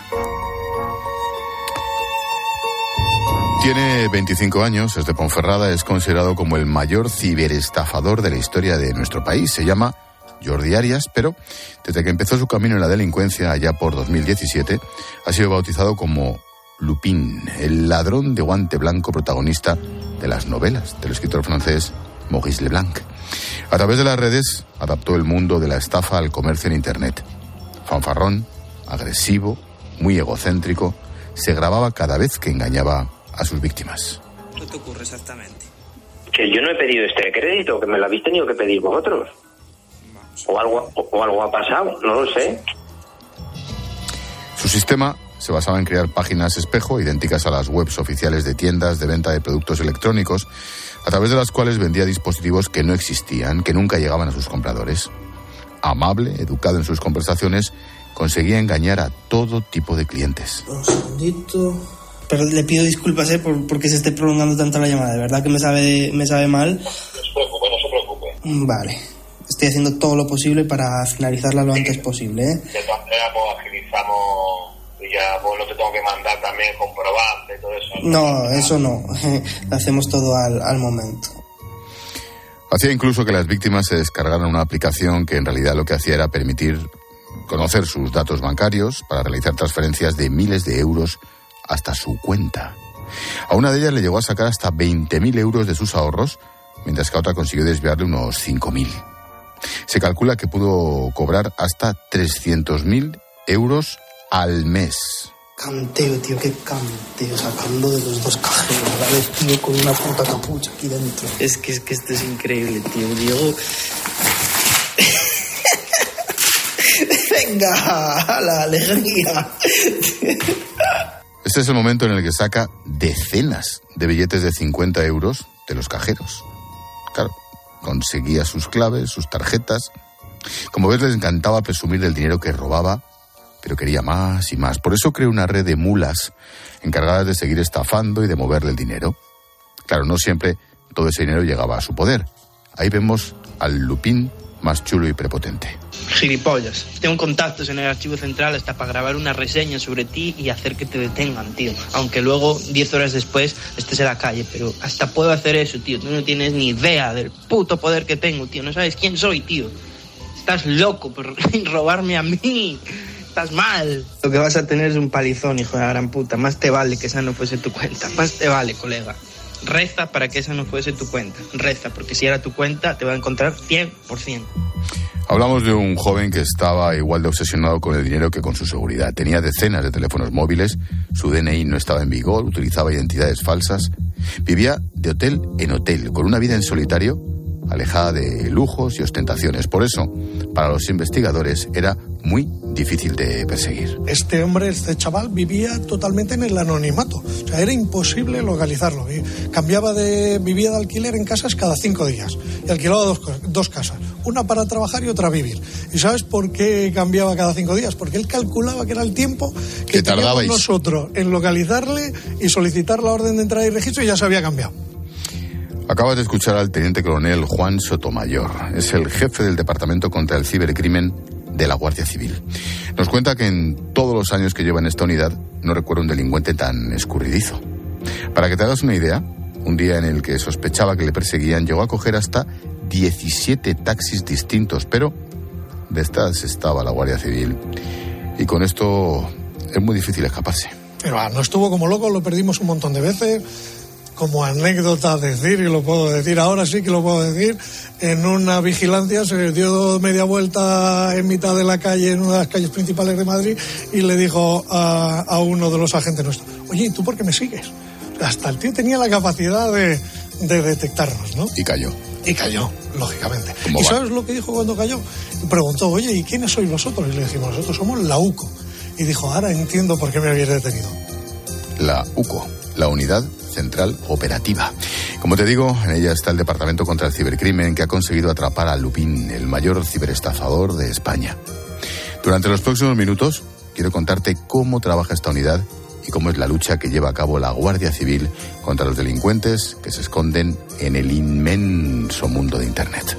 Tiene veinticinco años, es de Ponferrada, es considerado como el mayor ciberestafador de la historia de nuestro país. Se llama Jordi Arias, pero desde que empezó su camino en la delincuencia allá por dos mil diecisiete, ha sido bautizado como Lupin, el ladrón de guante blanco protagonista de las novelas del escritor francés Maurice Leblanc. A través de las redes adaptó el mundo de la estafa al comercio en Internet. Fanfarrón, agresivo, muy egocéntrico, se grababa cada vez que engañaba a sus víctimas. ¿Qué te ocurre exactamente? Que yo no he pedido este crédito, que me lo habéis tenido que pedir vosotros. O algo, o, o algo ha pasado, no lo sé. Su sistema se basaba en crear páginas espejo idénticas a las webs oficiales de tiendas de venta de productos electrónicos, a través de las cuales vendía dispositivos que no existían, que nunca llegaban a sus compradores. Amable, educado en sus conversaciones, conseguía engañar a todo tipo de clientes. Un segundito. Pero le pido disculpas eh, por, porque se esté prolongando tanto la llamada. De verdad que me sabe, me sabe mal. No se preocupe, no se preocupe. Vale. Estoy haciendo todo lo posible para finalizarla lo antes posible. ¿eh? De todas maneras, pues agilizamos y ya pues, no te tengo que mandar también comprobante y todo eso. No, eso no. Lo hacemos todo al, al momento. Hacía incluso que las víctimas se descargaran una aplicación que en realidad lo que hacía era permitir conocer sus datos bancarios para realizar transferencias de miles de euros hasta su cuenta. A una de ellas le llegó a sacar hasta veinte mil euros de sus ahorros, mientras que a otra consiguió desviarle unos cinco mil. Se calcula que pudo cobrar hasta trescientos mil euros al mes. Canteo, tío, qué canteo, sacando de los dos cajeros a la vez, tío, con una puta capucha aquí dentro. Es que, es que esto es increíble, tío, Diego. Venga, la alegría. Este es el momento en el que saca decenas de billetes de cincuenta euros de los cajeros. Claro, conseguía sus claves, sus tarjetas. Como ves, les encantaba presumir del dinero que robaba, pero quería más y más. Por eso creó una red de mulas encargadas de seguir estafando y de moverle el dinero. Claro, no siempre todo ese dinero llegaba a su poder. Ahí vemos al Lupín más chulo y prepotente. Gilipollas. Tengo contactos en el archivo central hasta para grabar una reseña sobre ti y hacer que te detengan, tío. Aunque luego, diez horas después, estés en la calle. Pero hasta puedo hacer eso, tío. Tú no tienes ni idea del puto poder que tengo, tío. No sabes quién soy, tío. Estás loco por robarme a mí. Estás mal. Lo que vas a tener es un palizón, hijo de la gran puta. Más te vale que esa no fuese tu cuenta. Más te vale, colega. Reza para que esa no fuese tu cuenta. Reza, porque si era tu cuenta, te va a encontrar cien por ciento. Hablamos de un joven que estaba igual de obsesionado con el dinero que con su seguridad. Tenía decenas de teléfonos móviles, su D N I no estaba en vigor, utilizaba identidades falsas. Vivía de hotel en hotel, con una vida en solitario, alejada de lujos y ostentaciones. Por eso, para los investigadores, era muy difícil de perseguir. Este hombre, este chaval, vivía totalmente en el anonimato. O sea, era imposible localizarlo. Cambiaba de... Vivía de alquiler en casas cada cinco días. Y alquilaba dos, dos casas. Una para trabajar y otra a vivir. ¿Y sabes por qué cambiaba cada cinco días? Porque él calculaba que era el tiempo que, que teníamos nosotros en localizarle y solicitar la orden de entrada y registro, y ya se había cambiado. Acabas de escuchar al teniente coronel Juan Sotomayor. Es el jefe del Departamento contra el Cibercrimen de la Guardia Civil. Nos cuenta que en todos los años que lleva en esta unidad no recuerda un delincuente tan escurridizo. Para que te hagas una idea, un día en el que sospechaba que le perseguían, llegó a coger hasta diecisiete taxis distintos, pero de estas estaba la Guardia Civil. Y con esto es muy difícil escaparse. Pero ah, no estuvo como loco, lo perdimos un montón de veces. Como anécdota decir, y lo puedo decir ahora, sí que lo puedo decir, en una vigilancia se dio media vuelta en mitad de la calle, en una de las calles principales de Madrid, y le dijo a, a uno de los agentes nuestros: oye, ¿y tú por qué me sigues? Hasta el tío tenía la capacidad de, de detectarnos, ¿no? Y cayó. Y cayó, lógicamente. ¿Y va? sabes lo que dijo cuando cayó? Preguntó: oye, ¿y quiénes sois vosotros? Y le dijimos: nosotros somos la U C O. Y dijo: ahora entiendo por qué me habéis detenido. La U C O, la Unidad Central Operativa. Como te digo, en ella está el Departamento contra el Cibercrimen, que ha conseguido atrapar a Lupín, el mayor ciberestafador de España. Durante los próximos minutos quiero contarte cómo trabaja esta unidad y cómo es la lucha que lleva a cabo la Guardia Civil contra los delincuentes que se esconden en el inmenso mundo de Internet.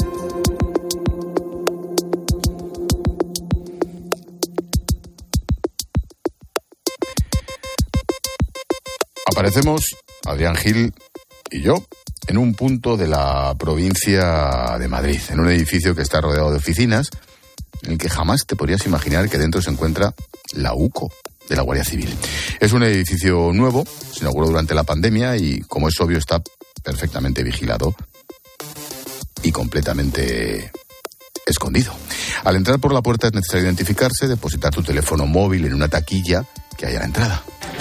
Aparecemos, Adrián Gil y yo, en un punto de la provincia de Madrid, en un edificio que está rodeado de oficinas, en el que jamás te podrías imaginar que dentro se encuentra la U C O de la Guardia Civil. Es un edificio nuevo, se inauguró durante la pandemia y, como es obvio, está perfectamente vigilado y completamente escondido. Al entrar por la puerta es necesario identificarse, depositar tu teléfono móvil en una taquilla que hay a la entrada.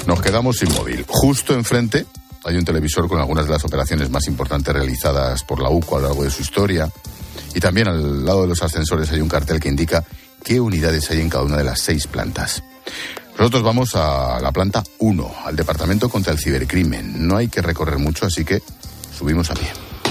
Nos quedamos sin móvil. Justo enfrente hay un televisor con algunas de las operaciones más importantes realizadas por la U C O a lo largo de su historia. Y también al lado de los ascensores hay un cartel que indica qué unidades hay en cada una de las seis plantas. Nosotros vamos a la planta uno, al Departamento contra el Cibercrimen. No hay que recorrer mucho, así que subimos a pie.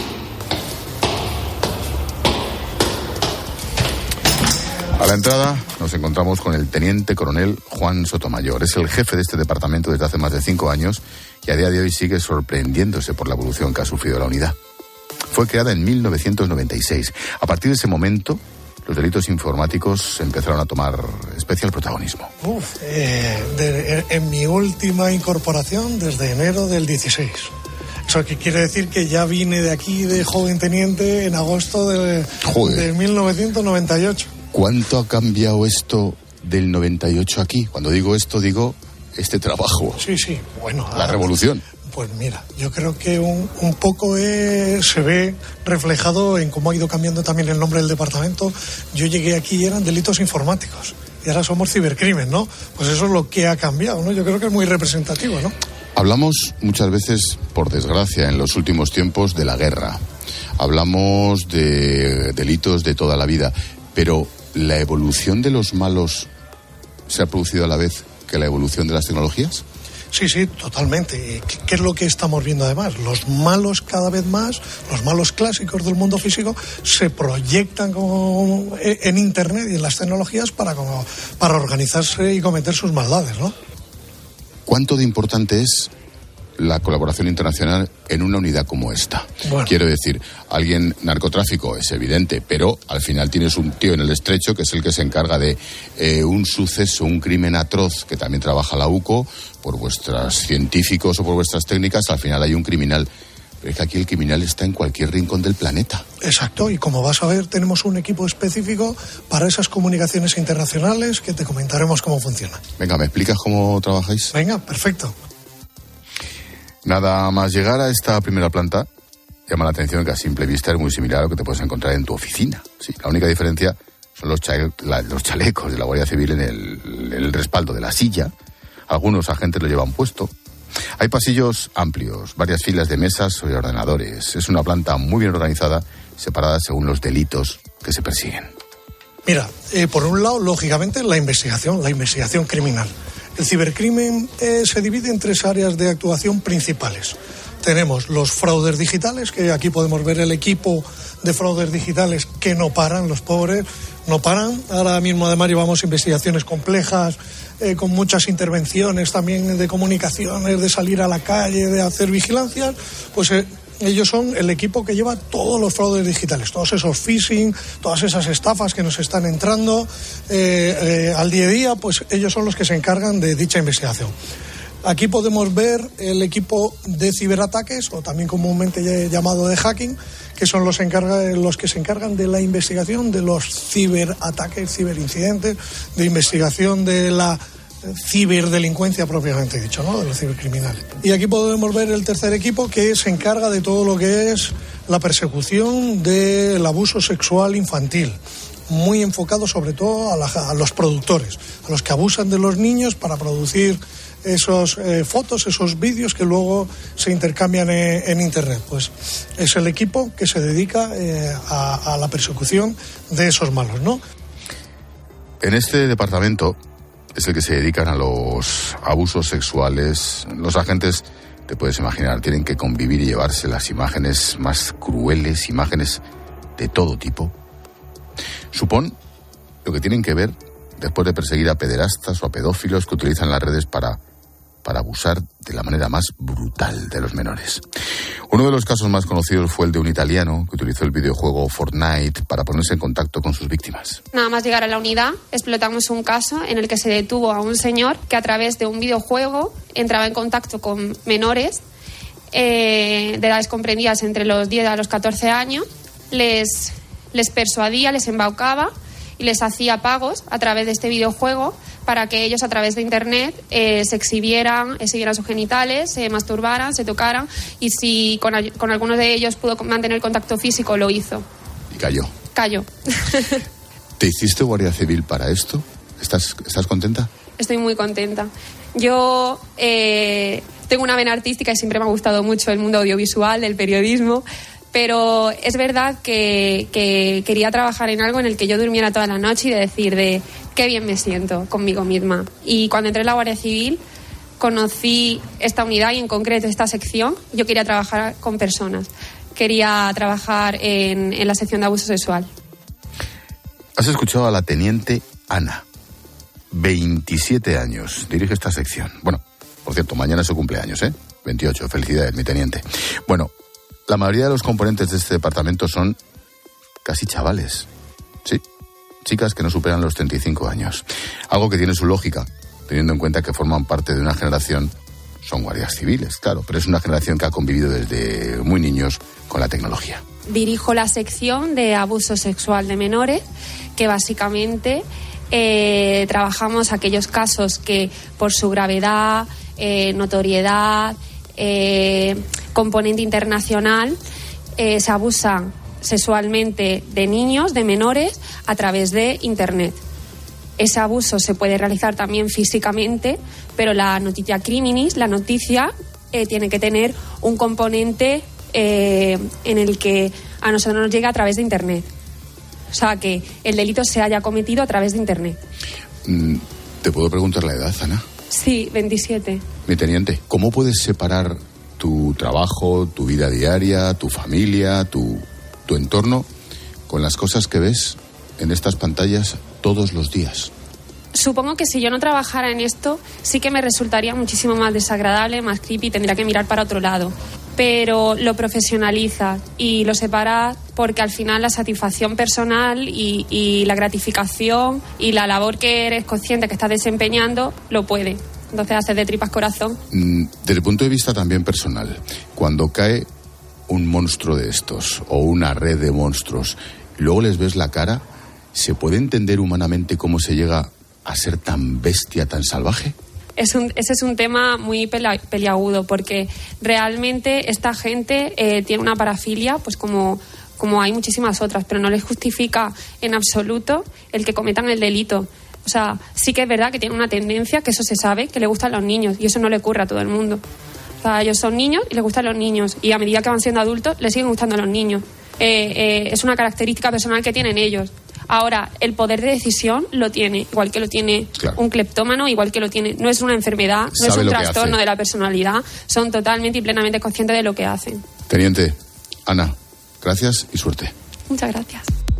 A la entrada nos encontramos con el teniente coronel Juan Sotomayor. Es el jefe de este departamento desde hace más de cinco años y a día de hoy sigue sorprendiéndose por la evolución que ha sufrido la unidad. Fue creada en mil novecientos noventa y seis. A partir de ese momento, los delitos informáticos empezaron a tomar especial protagonismo. Uf, eh, de, en mi última incorporación desde enero del dieciséis. Eso que quiere decir que ya vine de aquí de joven teniente en agosto de, de mil novecientos noventa y ocho. ¿Cuánto ha cambiado esto del noventa y ocho aquí? Cuando digo esto, digo este trabajo. Sí, sí, bueno. La revolución. Pues mira, yo creo que un, un poco eh, se ve reflejado en cómo ha ido cambiando también el nombre del departamento. Yo llegué aquí y eran delitos informáticos y ahora somos cibercrimen, ¿no? Pues eso es lo que ha cambiado, ¿no? Yo creo que es muy representativo, ¿no? Hablamos muchas veces, por desgracia, en los últimos tiempos de la guerra. Hablamos de delitos de toda la vida, pero ¿la evolución de los malos se ha producido a la vez que la evolución de las tecnologías? Sí, sí, totalmente. ¿Qué es lo que estamos viendo además? Los malos cada vez más, los malos clásicos del mundo físico, se proyectan como en Internet y en las tecnologías para, como, para organizarse y cometer sus maldades, ¿no? ¿Cuánto de importante es la colaboración internacional en una unidad como esta? Bueno. Quiero decir, alguien, narcotráfico es evidente, pero al final tienes un tío en el estrecho que es el que se encarga de eh, un suceso, un crimen atroz, que también trabaja la U C O, por vuestros científicos o por vuestras técnicas, al final hay un criminal. Pero es que aquí el criminal está en cualquier rincón del planeta. Exacto, y como vas a ver, tenemos un equipo específico para esas comunicaciones internacionales que te comentaremos cómo funciona. Venga, ¿me explicas cómo trabajáis? Venga, perfecto. Nada más llegar a esta primera planta, llama la atención que a simple vista es muy similar a lo que te puedes encontrar en tu oficina. Sí, la única diferencia son los, chale- la, los chalecos de la Guardia Civil en el, en el respaldo de la silla. Algunos agentes lo llevan puesto. Hay pasillos amplios, varias filas de mesas y ordenadores. Es una planta muy bien organizada, separada según los delitos que se persiguen. Mira, eh, por un lado, lógicamente, la investigación, la investigación criminal. El cibercrimen eh, se divide en tres áreas de actuación principales. Tenemos los fraudes digitales, que aquí podemos ver el equipo de fraudes digitales que no paran, los pobres no paran. Ahora mismo además llevamos investigaciones complejas, eh, con muchas intervenciones también de comunicaciones, de salir a la calle, de hacer vigilancias, pues eh, ellos son el equipo que lleva todos los fraudes digitales, todos esos phishing, todas esas estafas que nos están entrando eh, eh, al día a día, pues ellos son los que se encargan de dicha investigación. Aquí podemos ver el equipo de ciberataques, o también comúnmente llamado de hacking, que son los, encarga, los que se encargan de la investigación de los ciberataques, ciberincidentes, de investigación de la ciberdelincuencia propiamente dicho, ¿no? De los cibercriminales. Y aquí podemos ver el tercer equipo, que se encarga de todo lo que es la persecución del abuso sexual infantil, muy enfocado sobre todo a, la, a los productores, a los que abusan de los niños para producir esos eh, fotos, esos vídeos que luego se intercambian en, en Internet. Pues es el equipo que se dedica eh, a, a la persecución de esos malos, ¿no? En este departamento es el que se dedican a los abusos sexuales. Los agentes, te puedes imaginar, tienen que convivir y llevarse las imágenes más crueles, imágenes de todo tipo. Supón lo que tienen que ver después de perseguir a pederastas o a pedófilos que utilizan las redes para, para abusar de la manera más brutal de los menores. Uno de los casos más conocidos fue el de un italiano que utilizó el videojuego Fortnite para ponerse en contacto con sus víctimas. Nada más llegar a la unidad, explotamos un caso en el que se detuvo a un señor que a través de un videojuego entraba en contacto con menores eh, de edades comprendidas entre los diez a los catorce años, les, les persuadía, les embaucaba y les hacía pagos a través de este videojuego para que ellos a través de internet eh, se exhibieran, exhibieran sus genitales, se masturbaran, se tocaran, y si con, con algunos de ellos pudo mantener contacto físico, lo hizo. Y cayó. Cayó. ¿Te hiciste Guardia Civil para esto? ¿Estás, estás contenta? estoy muy contenta. Yo eh, tengo una vena artística y siempre me ha gustado mucho el mundo audiovisual, el periodismo, pero es verdad que, que quería trabajar en algo en el que yo durmiera toda la noche y de decir de qué bien me siento conmigo misma. Y cuando entré en la Guardia Civil conocí esta unidad y en concreto esta sección. Yo quería trabajar con personas, quería trabajar en, en la sección de abuso sexual. Has escuchado a la teniente Ana, veintisiete años, dirige esta sección. Bueno, por cierto, mañana es su cumpleaños, ¿eh? veintiocho, felicidades, mi teniente. Bueno, la mayoría de los componentes de este departamento son casi chavales, ¿sí? Chicas que no superan los treinta y cinco años. Algo que tiene su lógica, teniendo en cuenta que forman parte de una generación, son guardias civiles, claro, pero es una generación que ha convivido desde muy niños con la tecnología. Dirijo la sección de abuso sexual de menores, que básicamente eh, trabajamos aquellos casos que por su gravedad, eh, notoriedad, eh, componente internacional, eh, se abusan sexualmente de niños, de menores, a través de Internet. Ese abuso se puede realizar también físicamente, pero la noticia criminis, la noticia, eh, tiene que tener un componente eh, en el que a nosotros nos llega a través de Internet. O sea, que el delito se haya cometido a través de Internet. ¿Te puedo preguntar la edad, Ana? Sí, veintisiete. Mi teniente, ¿cómo puedes separar tu trabajo, tu vida diaria, tu familia, tu, tu entorno, con las cosas que ves en estas pantallas todos los días? Supongo que si yo no trabajara en esto, sí que me resultaría muchísimo más desagradable, más creepy, tendría que mirar para otro lado. Pero lo profesionaliza y lo separa porque al final la satisfacción personal y, y la gratificación y la labor que eres consciente que estás desempeñando lo puede. Entonces haces de tripas corazón. Desde el punto de vista también personal, cuando cae un monstruo de estos o una red de monstruos, luego les ves la cara, ¿se puede entender humanamente cómo se llega a ser tan bestia, tan salvaje? Es un, ese es un tema muy pela, peliagudo, porque realmente esta gente eh, tiene una parafilia, pues como, como hay muchísimas otras, pero no les justifica en absoluto el que cometan el delito. O sea, sí que es verdad que tiene una tendencia, que eso se sabe, que le gustan los niños, y eso no le ocurre a todo el mundo. O sea, ellos son niños y les gustan los niños, y a medida que van siendo adultos, les siguen gustando los niños. Eh, eh, es una característica personal que tienen ellos. Ahora, el poder de decisión lo tiene, igual que lo tiene claro. un cleptómano, igual que lo tiene. No es una enfermedad, no es un trastorno de la personalidad. Son totalmente y plenamente conscientes de lo que hacen. Teniente, Ana, gracias y suerte. Muchas gracias.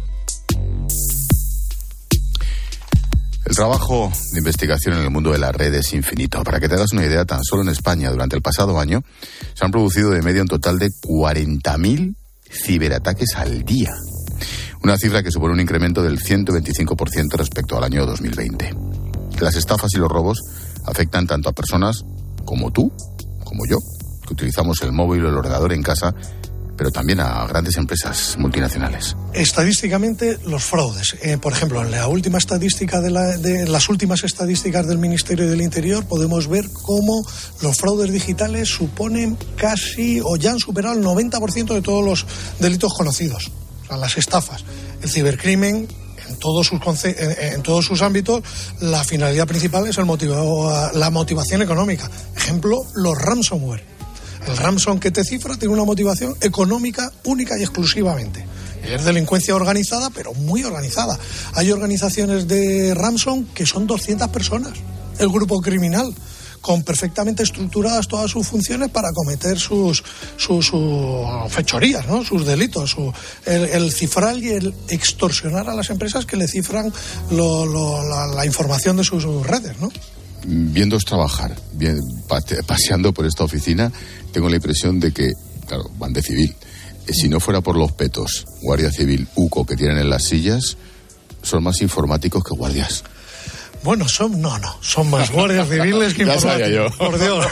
El trabajo de investigación en el mundo de la red es infinito. Para que te hagas una idea, tan solo en España, durante el pasado año, se han producido de media un total de cuarenta mil ciberataques al día. Una cifra que supone un incremento del ciento veinticinco por ciento respecto al año dos mil veinte. Las estafas y los robos afectan tanto a personas como tú, como yo, que utilizamos el móvil o el ordenador en casa, pero también a grandes empresas multinacionales. Estadísticamente, los fraudes. Eh, por ejemplo, en la última estadística de, la, de las últimas estadísticas del Ministerio del Interior podemos ver cómo los fraudes digitales suponen casi o ya han superado el noventa por ciento de todos los delitos conocidos. O sea, las estafas, el cibercrimen, en todos sus conce- en, en todos sus ámbitos, la finalidad principal es el motivo, la motivación económica. Ejemplo, los ransomware. El ransom que te cifra tiene una motivación económica única y exclusivamente. Es delincuencia organizada, pero muy organizada. Hay organizaciones de ransom que son doscientas personas, el grupo criminal, con perfectamente estructuradas todas sus funciones para cometer sus, sus, sus fechorías, ¿no? Sus delitos, su, el, el cifrar y el extorsionar a las empresas que le cifran lo, lo, la, la información de sus, sus redes, ¿no? Viéndoos trabajar, bien, paseando por esta oficina, tengo la impresión de que, claro, van de civil. Si no fuera por los petos, Guardia Civil, U C O que tienen en las sillas, son más informáticos que guardias. Bueno, son, no, no, son más guardias civiles que informáticos. Ya sabía yo. Por Dios.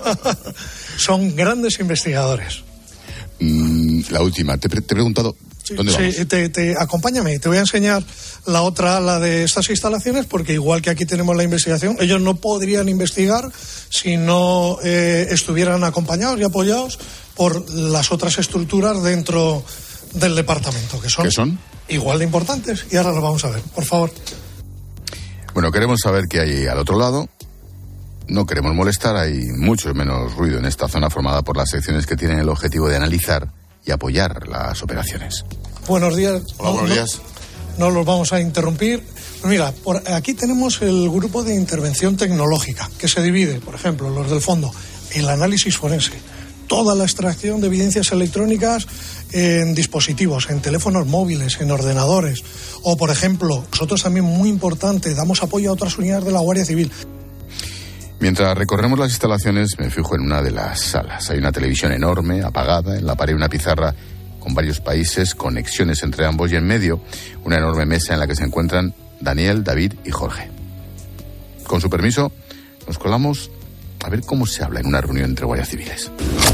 Son grandes investigadores. Mm, la última, te, te he preguntado, ¿dónde vamos? Sí, te, te, acompáñame, te voy a enseñar la otra, la de estas instalaciones, porque igual que aquí tenemos la investigación, ellos no podrían investigar si no eh, estuvieran acompañados y apoyados por las otras estructuras dentro del departamento, que son, ¿Qué son? igual de importantes, y ahora lo vamos a ver, por favor. Bueno, queremos saber qué hay al otro lado. No queremos molestar, hay mucho menos ruido en esta zona formada por las secciones que tienen el objetivo de analizar y apoyar las operaciones. Buenos días. Hola, buenos no, días. No, no los vamos a interrumpir. Mira, por aquí tenemos el grupo de intervención tecnológica, que se divide, por ejemplo, los del fondo, el análisis forense, toda la extracción de evidencias electrónicas en dispositivos, en teléfonos móviles, en ordenadores. O, por ejemplo, nosotros también, muy importante, damos apoyo a otras unidades de la Guardia Civil. Mientras recorremos las instalaciones, me fijo en una de las salas. Hay una televisión enorme, apagada, en la pared una pizarra con varios países, conexiones entre ambos, y en medio una enorme mesa en la que se encuentran Daniel, David y Jorge. Con su permiso, nos colamos a ver cómo se habla en una reunión entre guardias civiles.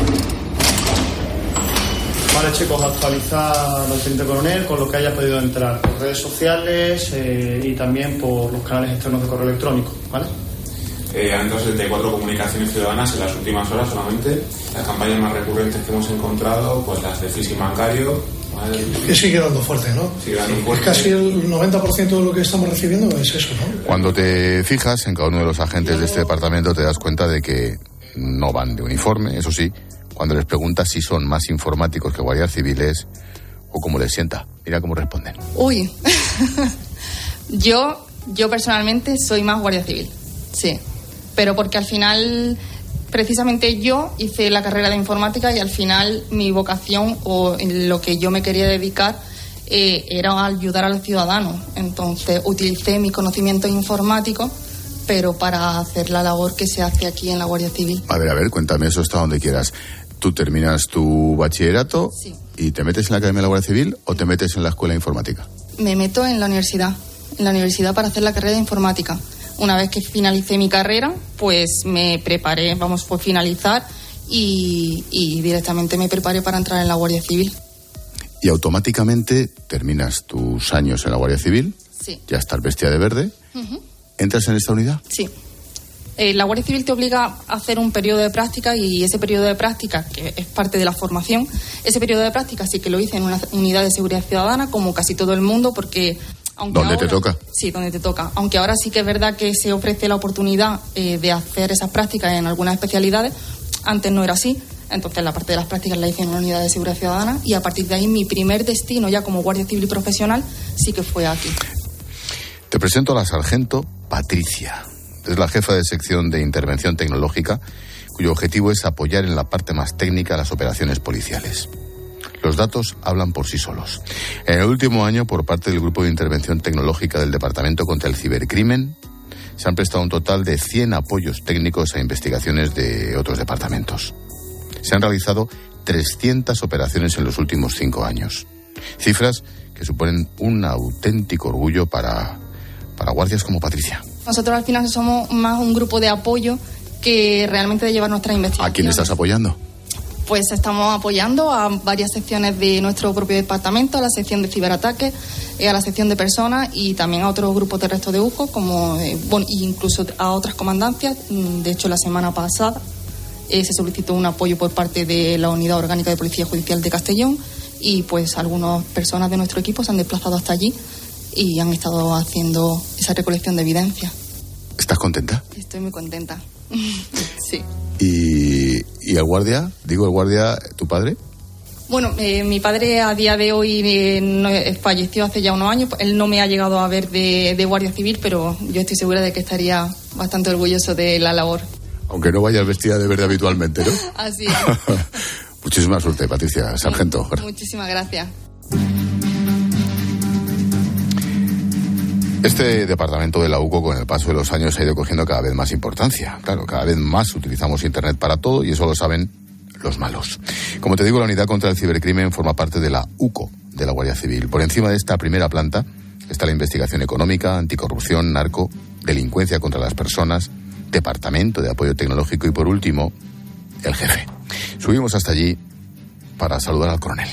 Vale, chicos, actualizar al teniente coronel con lo que haya podido entrar por redes sociales eh, y también por los canales externos de correo electrónico, ¿vale? Eh, han entrado setenta y cuatro comunicaciones ciudadanas en las últimas horas solamente. Las campañas más recurrentes que hemos encontrado, pues las de phishing bancario. ¿Vale? Que sigue dando fuerte, ¿no? Sigue dando fuerte. Es casi el noventa por ciento de lo que estamos recibiendo es eso, ¿no? Cuando te fijas en cada uno de los agentes de este departamento, te das cuenta de que no van de uniforme. Eso sí, cuando les preguntas si son más informáticos que guardias civiles o cómo les sienta, mira cómo responden. Uy, yo, yo personalmente soy más guardia civil, sí. Pero porque al final, precisamente yo hice la carrera de informática y al final mi vocación o en lo que yo me quería dedicar eh, era ayudar al ciudadano. Entonces utilicé mis conocimientos informáticos, pero para hacer la labor que se hace aquí en la Guardia Civil. A ver, a ver, cuéntame eso hasta donde quieras. ¿Tú terminas tu bachillerato sí. y te metes en la Academia de la Guardia Civil o te metes en la Escuela de Informática? Me meto en la universidad, en la universidad para hacer la carrera de informática. Una vez que finalicé mi carrera, pues me preparé, vamos, por finalizar y, y directamente me preparé para entrar en la Guardia Civil. ¿Y automáticamente terminas tus años en la Guardia Civil? Sí. Ya estás vestida de verde. Uh-huh. ¿Entras en esta unidad? Sí. Eh, la Guardia Civil te obliga a hacer un periodo de práctica y ese periodo de práctica, que es parte de la formación, ese periodo de práctica sí que lo hice en una unidad de seguridad ciudadana, como casi todo el mundo, porque... Aunque ¿Dónde ahora, te toca? Sí, donde te toca. Aunque ahora sí que es verdad que se ofrece la oportunidad eh, de hacer esas prácticas en algunas especialidades, antes no era así. Entonces la parte de las prácticas la hice en una unidad de seguridad ciudadana y a partir de ahí mi primer destino ya como guardia civil profesional sí que fue aquí. Te presento a la sargento Patricia. Es la jefa de sección de intervención tecnológica, cuyo objetivo es apoyar en la parte más técnica las operaciones policiales. Los datos hablan por sí solos. En el último año, por parte del Grupo de Intervención Tecnológica del Departamento contra el Cibercrimen, se han prestado un total de cien apoyos técnicos a investigaciones de otros departamentos. Se han realizado trescientas operaciones en los últimos cinco años. Cifras que suponen un auténtico orgullo para, para guardias como Patricia. Nosotros al final somos más un grupo de apoyo que realmente de llevar nuestras investigaciones. ¿A quién estás apoyando? Pues estamos apoyando a varias secciones de nuestro propio departamento, a la sección de ciberataques, a la sección de personas y también a otros grupos de resto de U C O, como eh, bueno, incluso a otras comandancias. De hecho, la semana pasada eh, se solicitó un apoyo por parte de la Unidad Orgánica de Policía Judicial de Castellón y pues algunas personas de nuestro equipo se han desplazado hasta allí y han estado haciendo esa recolección de evidencia. ¿Estás contenta? Estoy muy contenta. Sí. ¿Y, ¿Y el guardia? Digo, el guardia, ¿tu padre? Bueno, eh, mi padre a día de hoy eh, no, eh, falleció hace ya unos años. Él no me ha llegado a ver de, de guardia civil, pero yo estoy segura de que estaría bastante orgulloso de la labor. Aunque no vayas vestida de verde habitualmente, ¿no? Así es. Muchísima suerte, Patricia, sargento. Muchísimas gracias. Este departamento de la U C O, con el paso de los años, ha ido cogiendo cada vez más importancia. Claro, cada vez más utilizamos Internet para todo y eso lo saben los malos. Como te digo, la Unidad contra el Cibercrimen forma parte de la U C O, de la Guardia Civil. Por encima de esta primera planta está la investigación económica, anticorrupción, narco, delincuencia contra las personas, departamento de apoyo tecnológico y, por último, el jefe. Subimos hasta allí para saludar al coronel.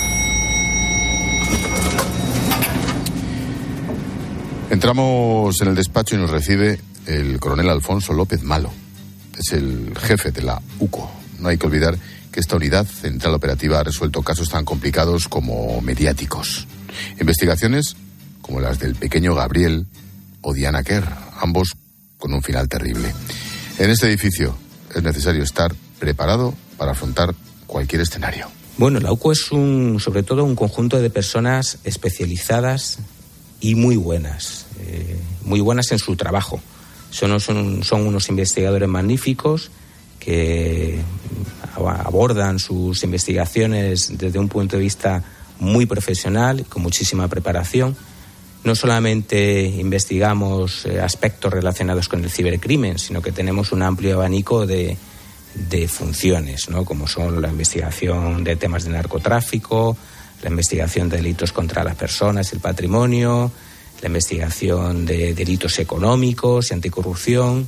Entramos en el despacho y nos recibe el coronel Alfonso López Malo. Es el jefe de la U C O. No hay que olvidar que esta unidad central operativa ha resuelto casos tan complicados como mediáticos. Investigaciones como las del pequeño Gabriel o Diana Kerr, ambos con un final terrible. En este edificio es necesario estar preparado para afrontar cualquier escenario. Bueno, la U C O es un, sobre todo un conjunto de personas especializadas y muy buenas, eh, muy buenas en su trabajo. Son, son, son unos investigadores magníficos que abordan sus investigaciones desde un punto de vista muy profesional, con muchísima preparación. No solamente investigamos aspectos relacionados con el cibercrimen, sino que tenemos un amplio abanico de, de funciones, ¿no? Como son la investigación de temas de narcotráfico, la investigación de delitos contra las personas y el patrimonio, la investigación de delitos económicos y anticorrupción.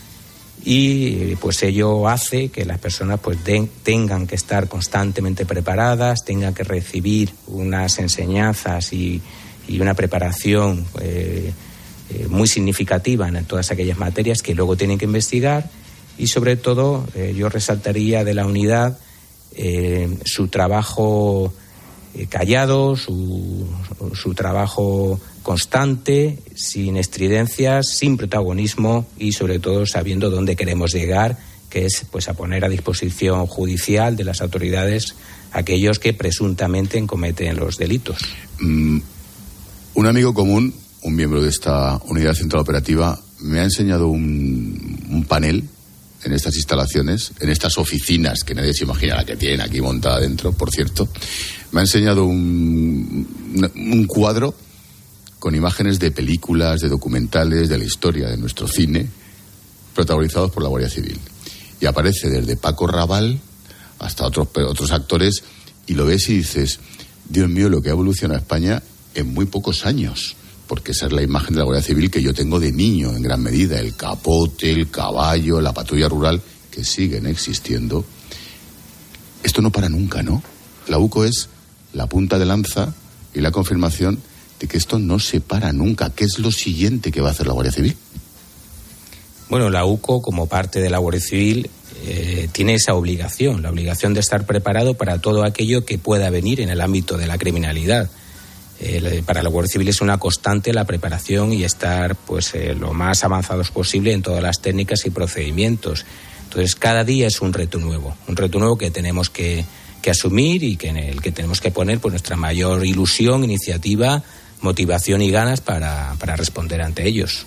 Y pues ello hace que las personas pues de, tengan que estar constantemente preparadas, tengan que recibir unas enseñanzas y, y una preparación eh, eh, muy significativa en todas aquellas materias que luego tienen que investigar. Y sobre todo eh, yo resaltaría de la unidad eh, su trabajo eh, callado, su, su trabajo constante, sin estridencias, sin protagonismo y sobre todo sabiendo dónde queremos llegar, que es pues a poner a disposición judicial de las autoridades aquellos que presuntamente cometen los delitos. Mm, un amigo común, un miembro de esta unidad central operativa, me ha enseñado un, un panel en estas instalaciones, en estas oficinas que nadie se imagina la que tienen aquí montada dentro, por cierto. Me ha enseñado un, un cuadro con imágenes de películas, de documentales, de la historia de nuestro cine, protagonizados por la Guardia Civil. Y aparece desde Paco Raval hasta otros, otros actores, y lo ves y dices, Dios mío, lo que ha evolucionado España en muy pocos años, porque esa es la imagen de la Guardia Civil que yo tengo de niño, en gran medida, el capote, el caballo, la patrulla rural, que siguen existiendo. Esto no para nunca, ¿no? La U C O es la punta de lanza y la confirmación de que esto no se para nunca. ¿Qué es lo siguiente que va a hacer la Guardia Civil? Bueno, la U C O, como parte de la Guardia Civil, eh, tiene esa obligación, la obligación de estar preparado para todo aquello que pueda venir en el ámbito de la criminalidad. Eh, para la Guardia Civil es una constante la preparación y estar pues eh, lo más avanzados posible en todas las técnicas y procedimientos. Entonces, cada día es un reto nuevo, un reto nuevo que tenemos que, que asumir y que en el que tenemos que poner pues nuestra mayor ilusión, iniciativa, motivación y ganas para, para responder ante ellos.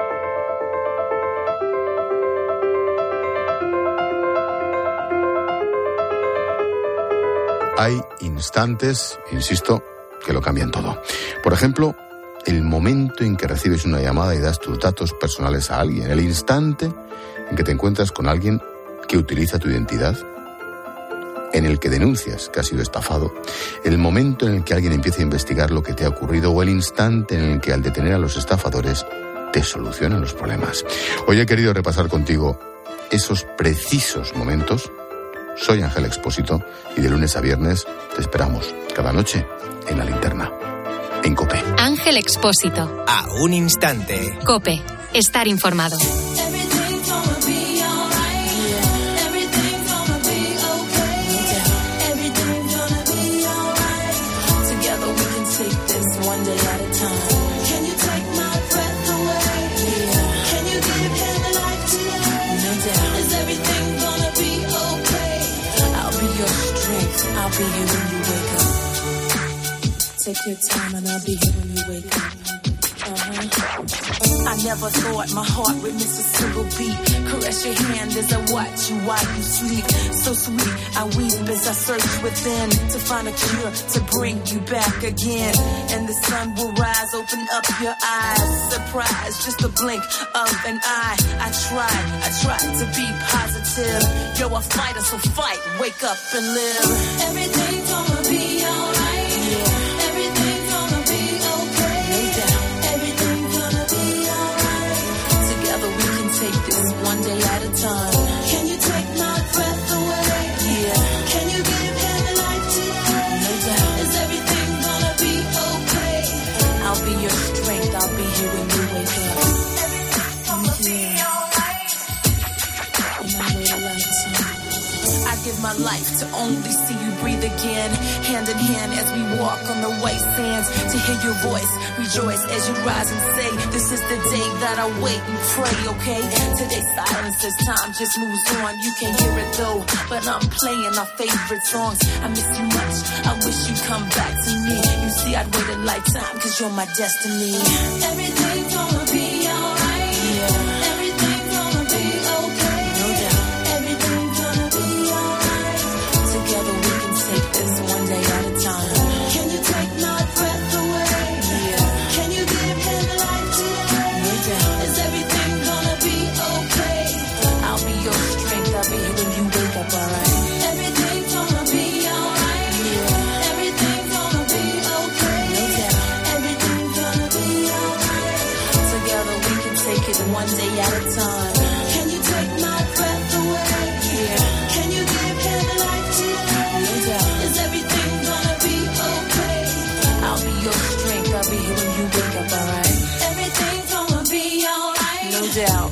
Hay instantes, insisto, que lo cambian todo. Por ejemplo, el momento en que recibes una llamada y das tus datos personales a alguien, el instante en que te encuentras con alguien que utiliza tu identidad, en el que denuncias que has sido estafado, el momento en el que alguien empieza a investigar lo que te ha ocurrido o el instante en el que al detener a los estafadores te solucionan los problemas. Hoy he querido repasar contigo esos precisos momentos. Soy Ángel Expósito y de lunes a viernes te esperamos cada noche en La Linterna, en COPE. Ángel Expósito. A un instante. COPE. Estar informado. I'll be here when you wake up. Take your time and I'll be here when you wake up. Uh-huh. I never thought my heart would miss a single beat. Caress your hand as I watch you while you sleep. So sweet, I weep as I search within to find a cure to bring you back again. And the sun will rise, open up your eyes. Surprise, just a blink of an eye. I tried, I tried to be positive. You're a fighter, so fight, wake up and live. Everything's gonna be alright. Take this one day at a time. Can you take my breath away? Yeah. Can you give him a life today? No doubt. Is everything gonna be okay? I'll be your strength. I'll be here when you wake up. Everything's gonna yeah. be alright. And I wait a lifetime. I give my life to only see you breathe again, hand in hand as we walk on the white sands. To hear your voice, rejoice as you rise and say, this is the day that I wait and pray, okay? Today's silence as time just moves on. You can't hear it though, but I'm playing our favorite songs. I miss you much, I wish you'd come back to me. You see, I'd wait a lifetime, cause you're my destiny. Everything's gonna be alright. Yeah. Everything's gonna be okay. No doubt. Everything's gonna be alright. Together we can take this one day at a time. Can you take my breath away? Yeah. Can you give him life today? No doubt. Is everything gonna be okay? I'll be your strength, I'll be here when you wake up, alright? Everything's gonna be alright. Yeah. Everything's gonna be okay. No doubt. Everything's gonna be alright. Together we can take it one day at a time. Can you take my breath away? Yeah. Can you give him life today? No doubt. Is everything gonna be okay? I'll be your strength, I'll be here when you wake up, alright? Everything's gonna be alright. No doubt.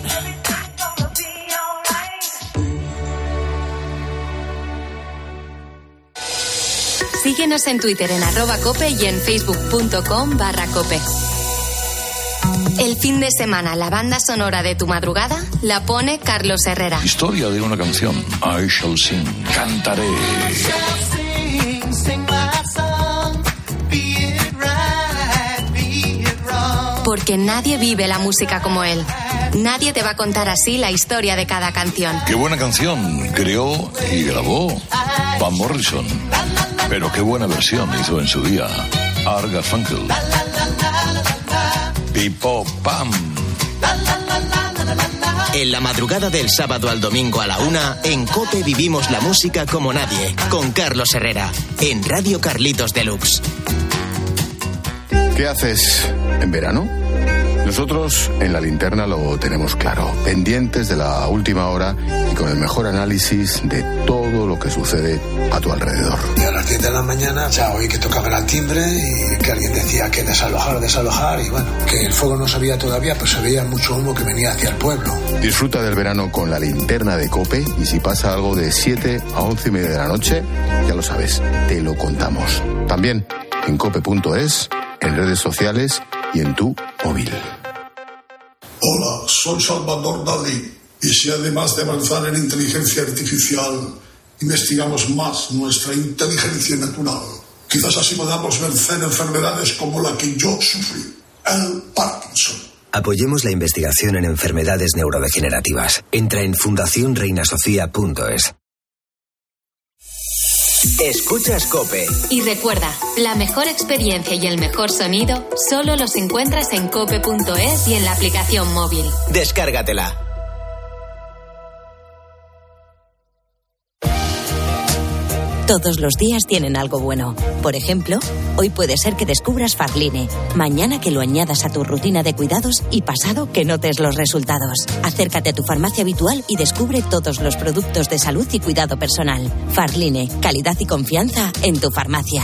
Síguenos en Twitter en arroba cope y en facebook.com barra cope. El fin de semana, la banda sonora de tu madrugada la pone Carlos Herrera. Historia de una canción. I shall sing. Cantaré. Porque nadie vive la música como él. Nadie te va a contar así la historia de cada canción. Qué buena canción creó y grabó Van Morrison. Pero qué buena versión hizo en su día Art Garfunkel. Pipo Pam. En la madrugada del sábado al domingo a la una, en COPE vivimos la música como nadie, con Carlos Herrera, en Radio Carlitos Deluxe. ¿Qué haces en verano? Nosotros en La Linterna lo tenemos claro, pendientes de la última hora y con el mejor análisis de todo lo que sucede a tu alrededor. Y a las diez de la mañana ya oí que tocaban al timbre y que alguien decía que desalojar, desalojar y bueno, que el fuego no se veía todavía, pues se veía mucho humo que venía hacia el pueblo. Disfruta del verano con La Linterna de COPE y si pasa algo de siete a once y media de la noche, ya lo sabes, te lo contamos. También en cope punto es, en redes sociales y en tu móvil. Hola, soy Salvador Dalí y si además de avanzar en inteligencia artificial investigamos más nuestra inteligencia natural, quizás así podamos vencer enfermedades como la que yo sufrí, el Parkinson. Apoyemos la investigación en enfermedades neurodegenerativas. Entra en fundación reina sofía punto es. Escuchas COPE. Y recuerda, la mejor experiencia y el mejor sonido solo los encuentras en cope punto es y en la aplicación móvil. Descárgatela. Todos los días tienen algo bueno. Por ejemplo, hoy puede ser que descubras Farline, mañana que lo añadas a tu rutina de cuidados y pasado que notes los resultados. Acércate a tu farmacia habitual y descubre todos los productos de salud y cuidado personal. Farline, calidad y confianza en tu farmacia.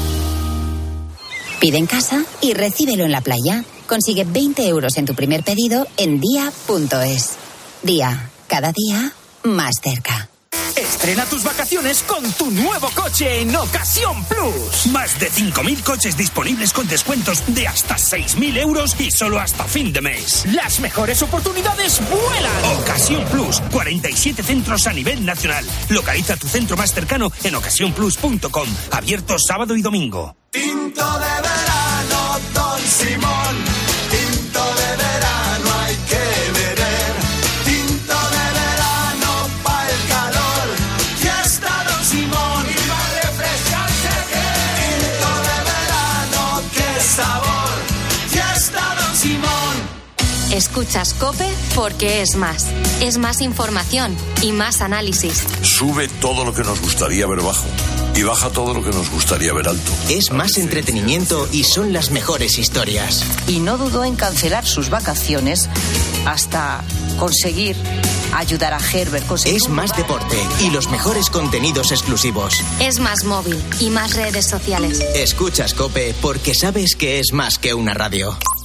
Pide en casa y recíbelo en la playa. Consigue veinte euros en tu primer pedido en día punto es. Día, cada día más cerca. Estrena tus vacaciones con tu nuevo coche en Ocasión Plus. Más de cinco mil coches disponibles con descuentos de hasta seis mil euros y solo hasta fin de mes. Las mejores oportunidades vuelan. Ocasión Plus, cuarenta y siete centros a nivel nacional. Localiza tu centro más cercano en ocasión plus punto com. Abierto sábado y domingo. Tinto de verano, Don Simón. Tinto de verano hay que beber. Tinto de verano pa' el calor. Fiesta Don Simón y va a refrescarse bien. Tinto de verano, qué sabor. Fiesta Don Simón. Escuchas COPE porque es más. Es más información y más análisis. Sube todo lo que nos gustaría ver bajo y baja todo lo que nos gustaría ver alto. Es más entretenimiento y son las mejores historias. Y no dudó en cancelar sus vacaciones hasta conseguir ayudar a Herbert. Es más deporte y los mejores contenidos exclusivos. Es más móvil y más redes sociales. Escuchas COPE porque sabes que es más que una radio.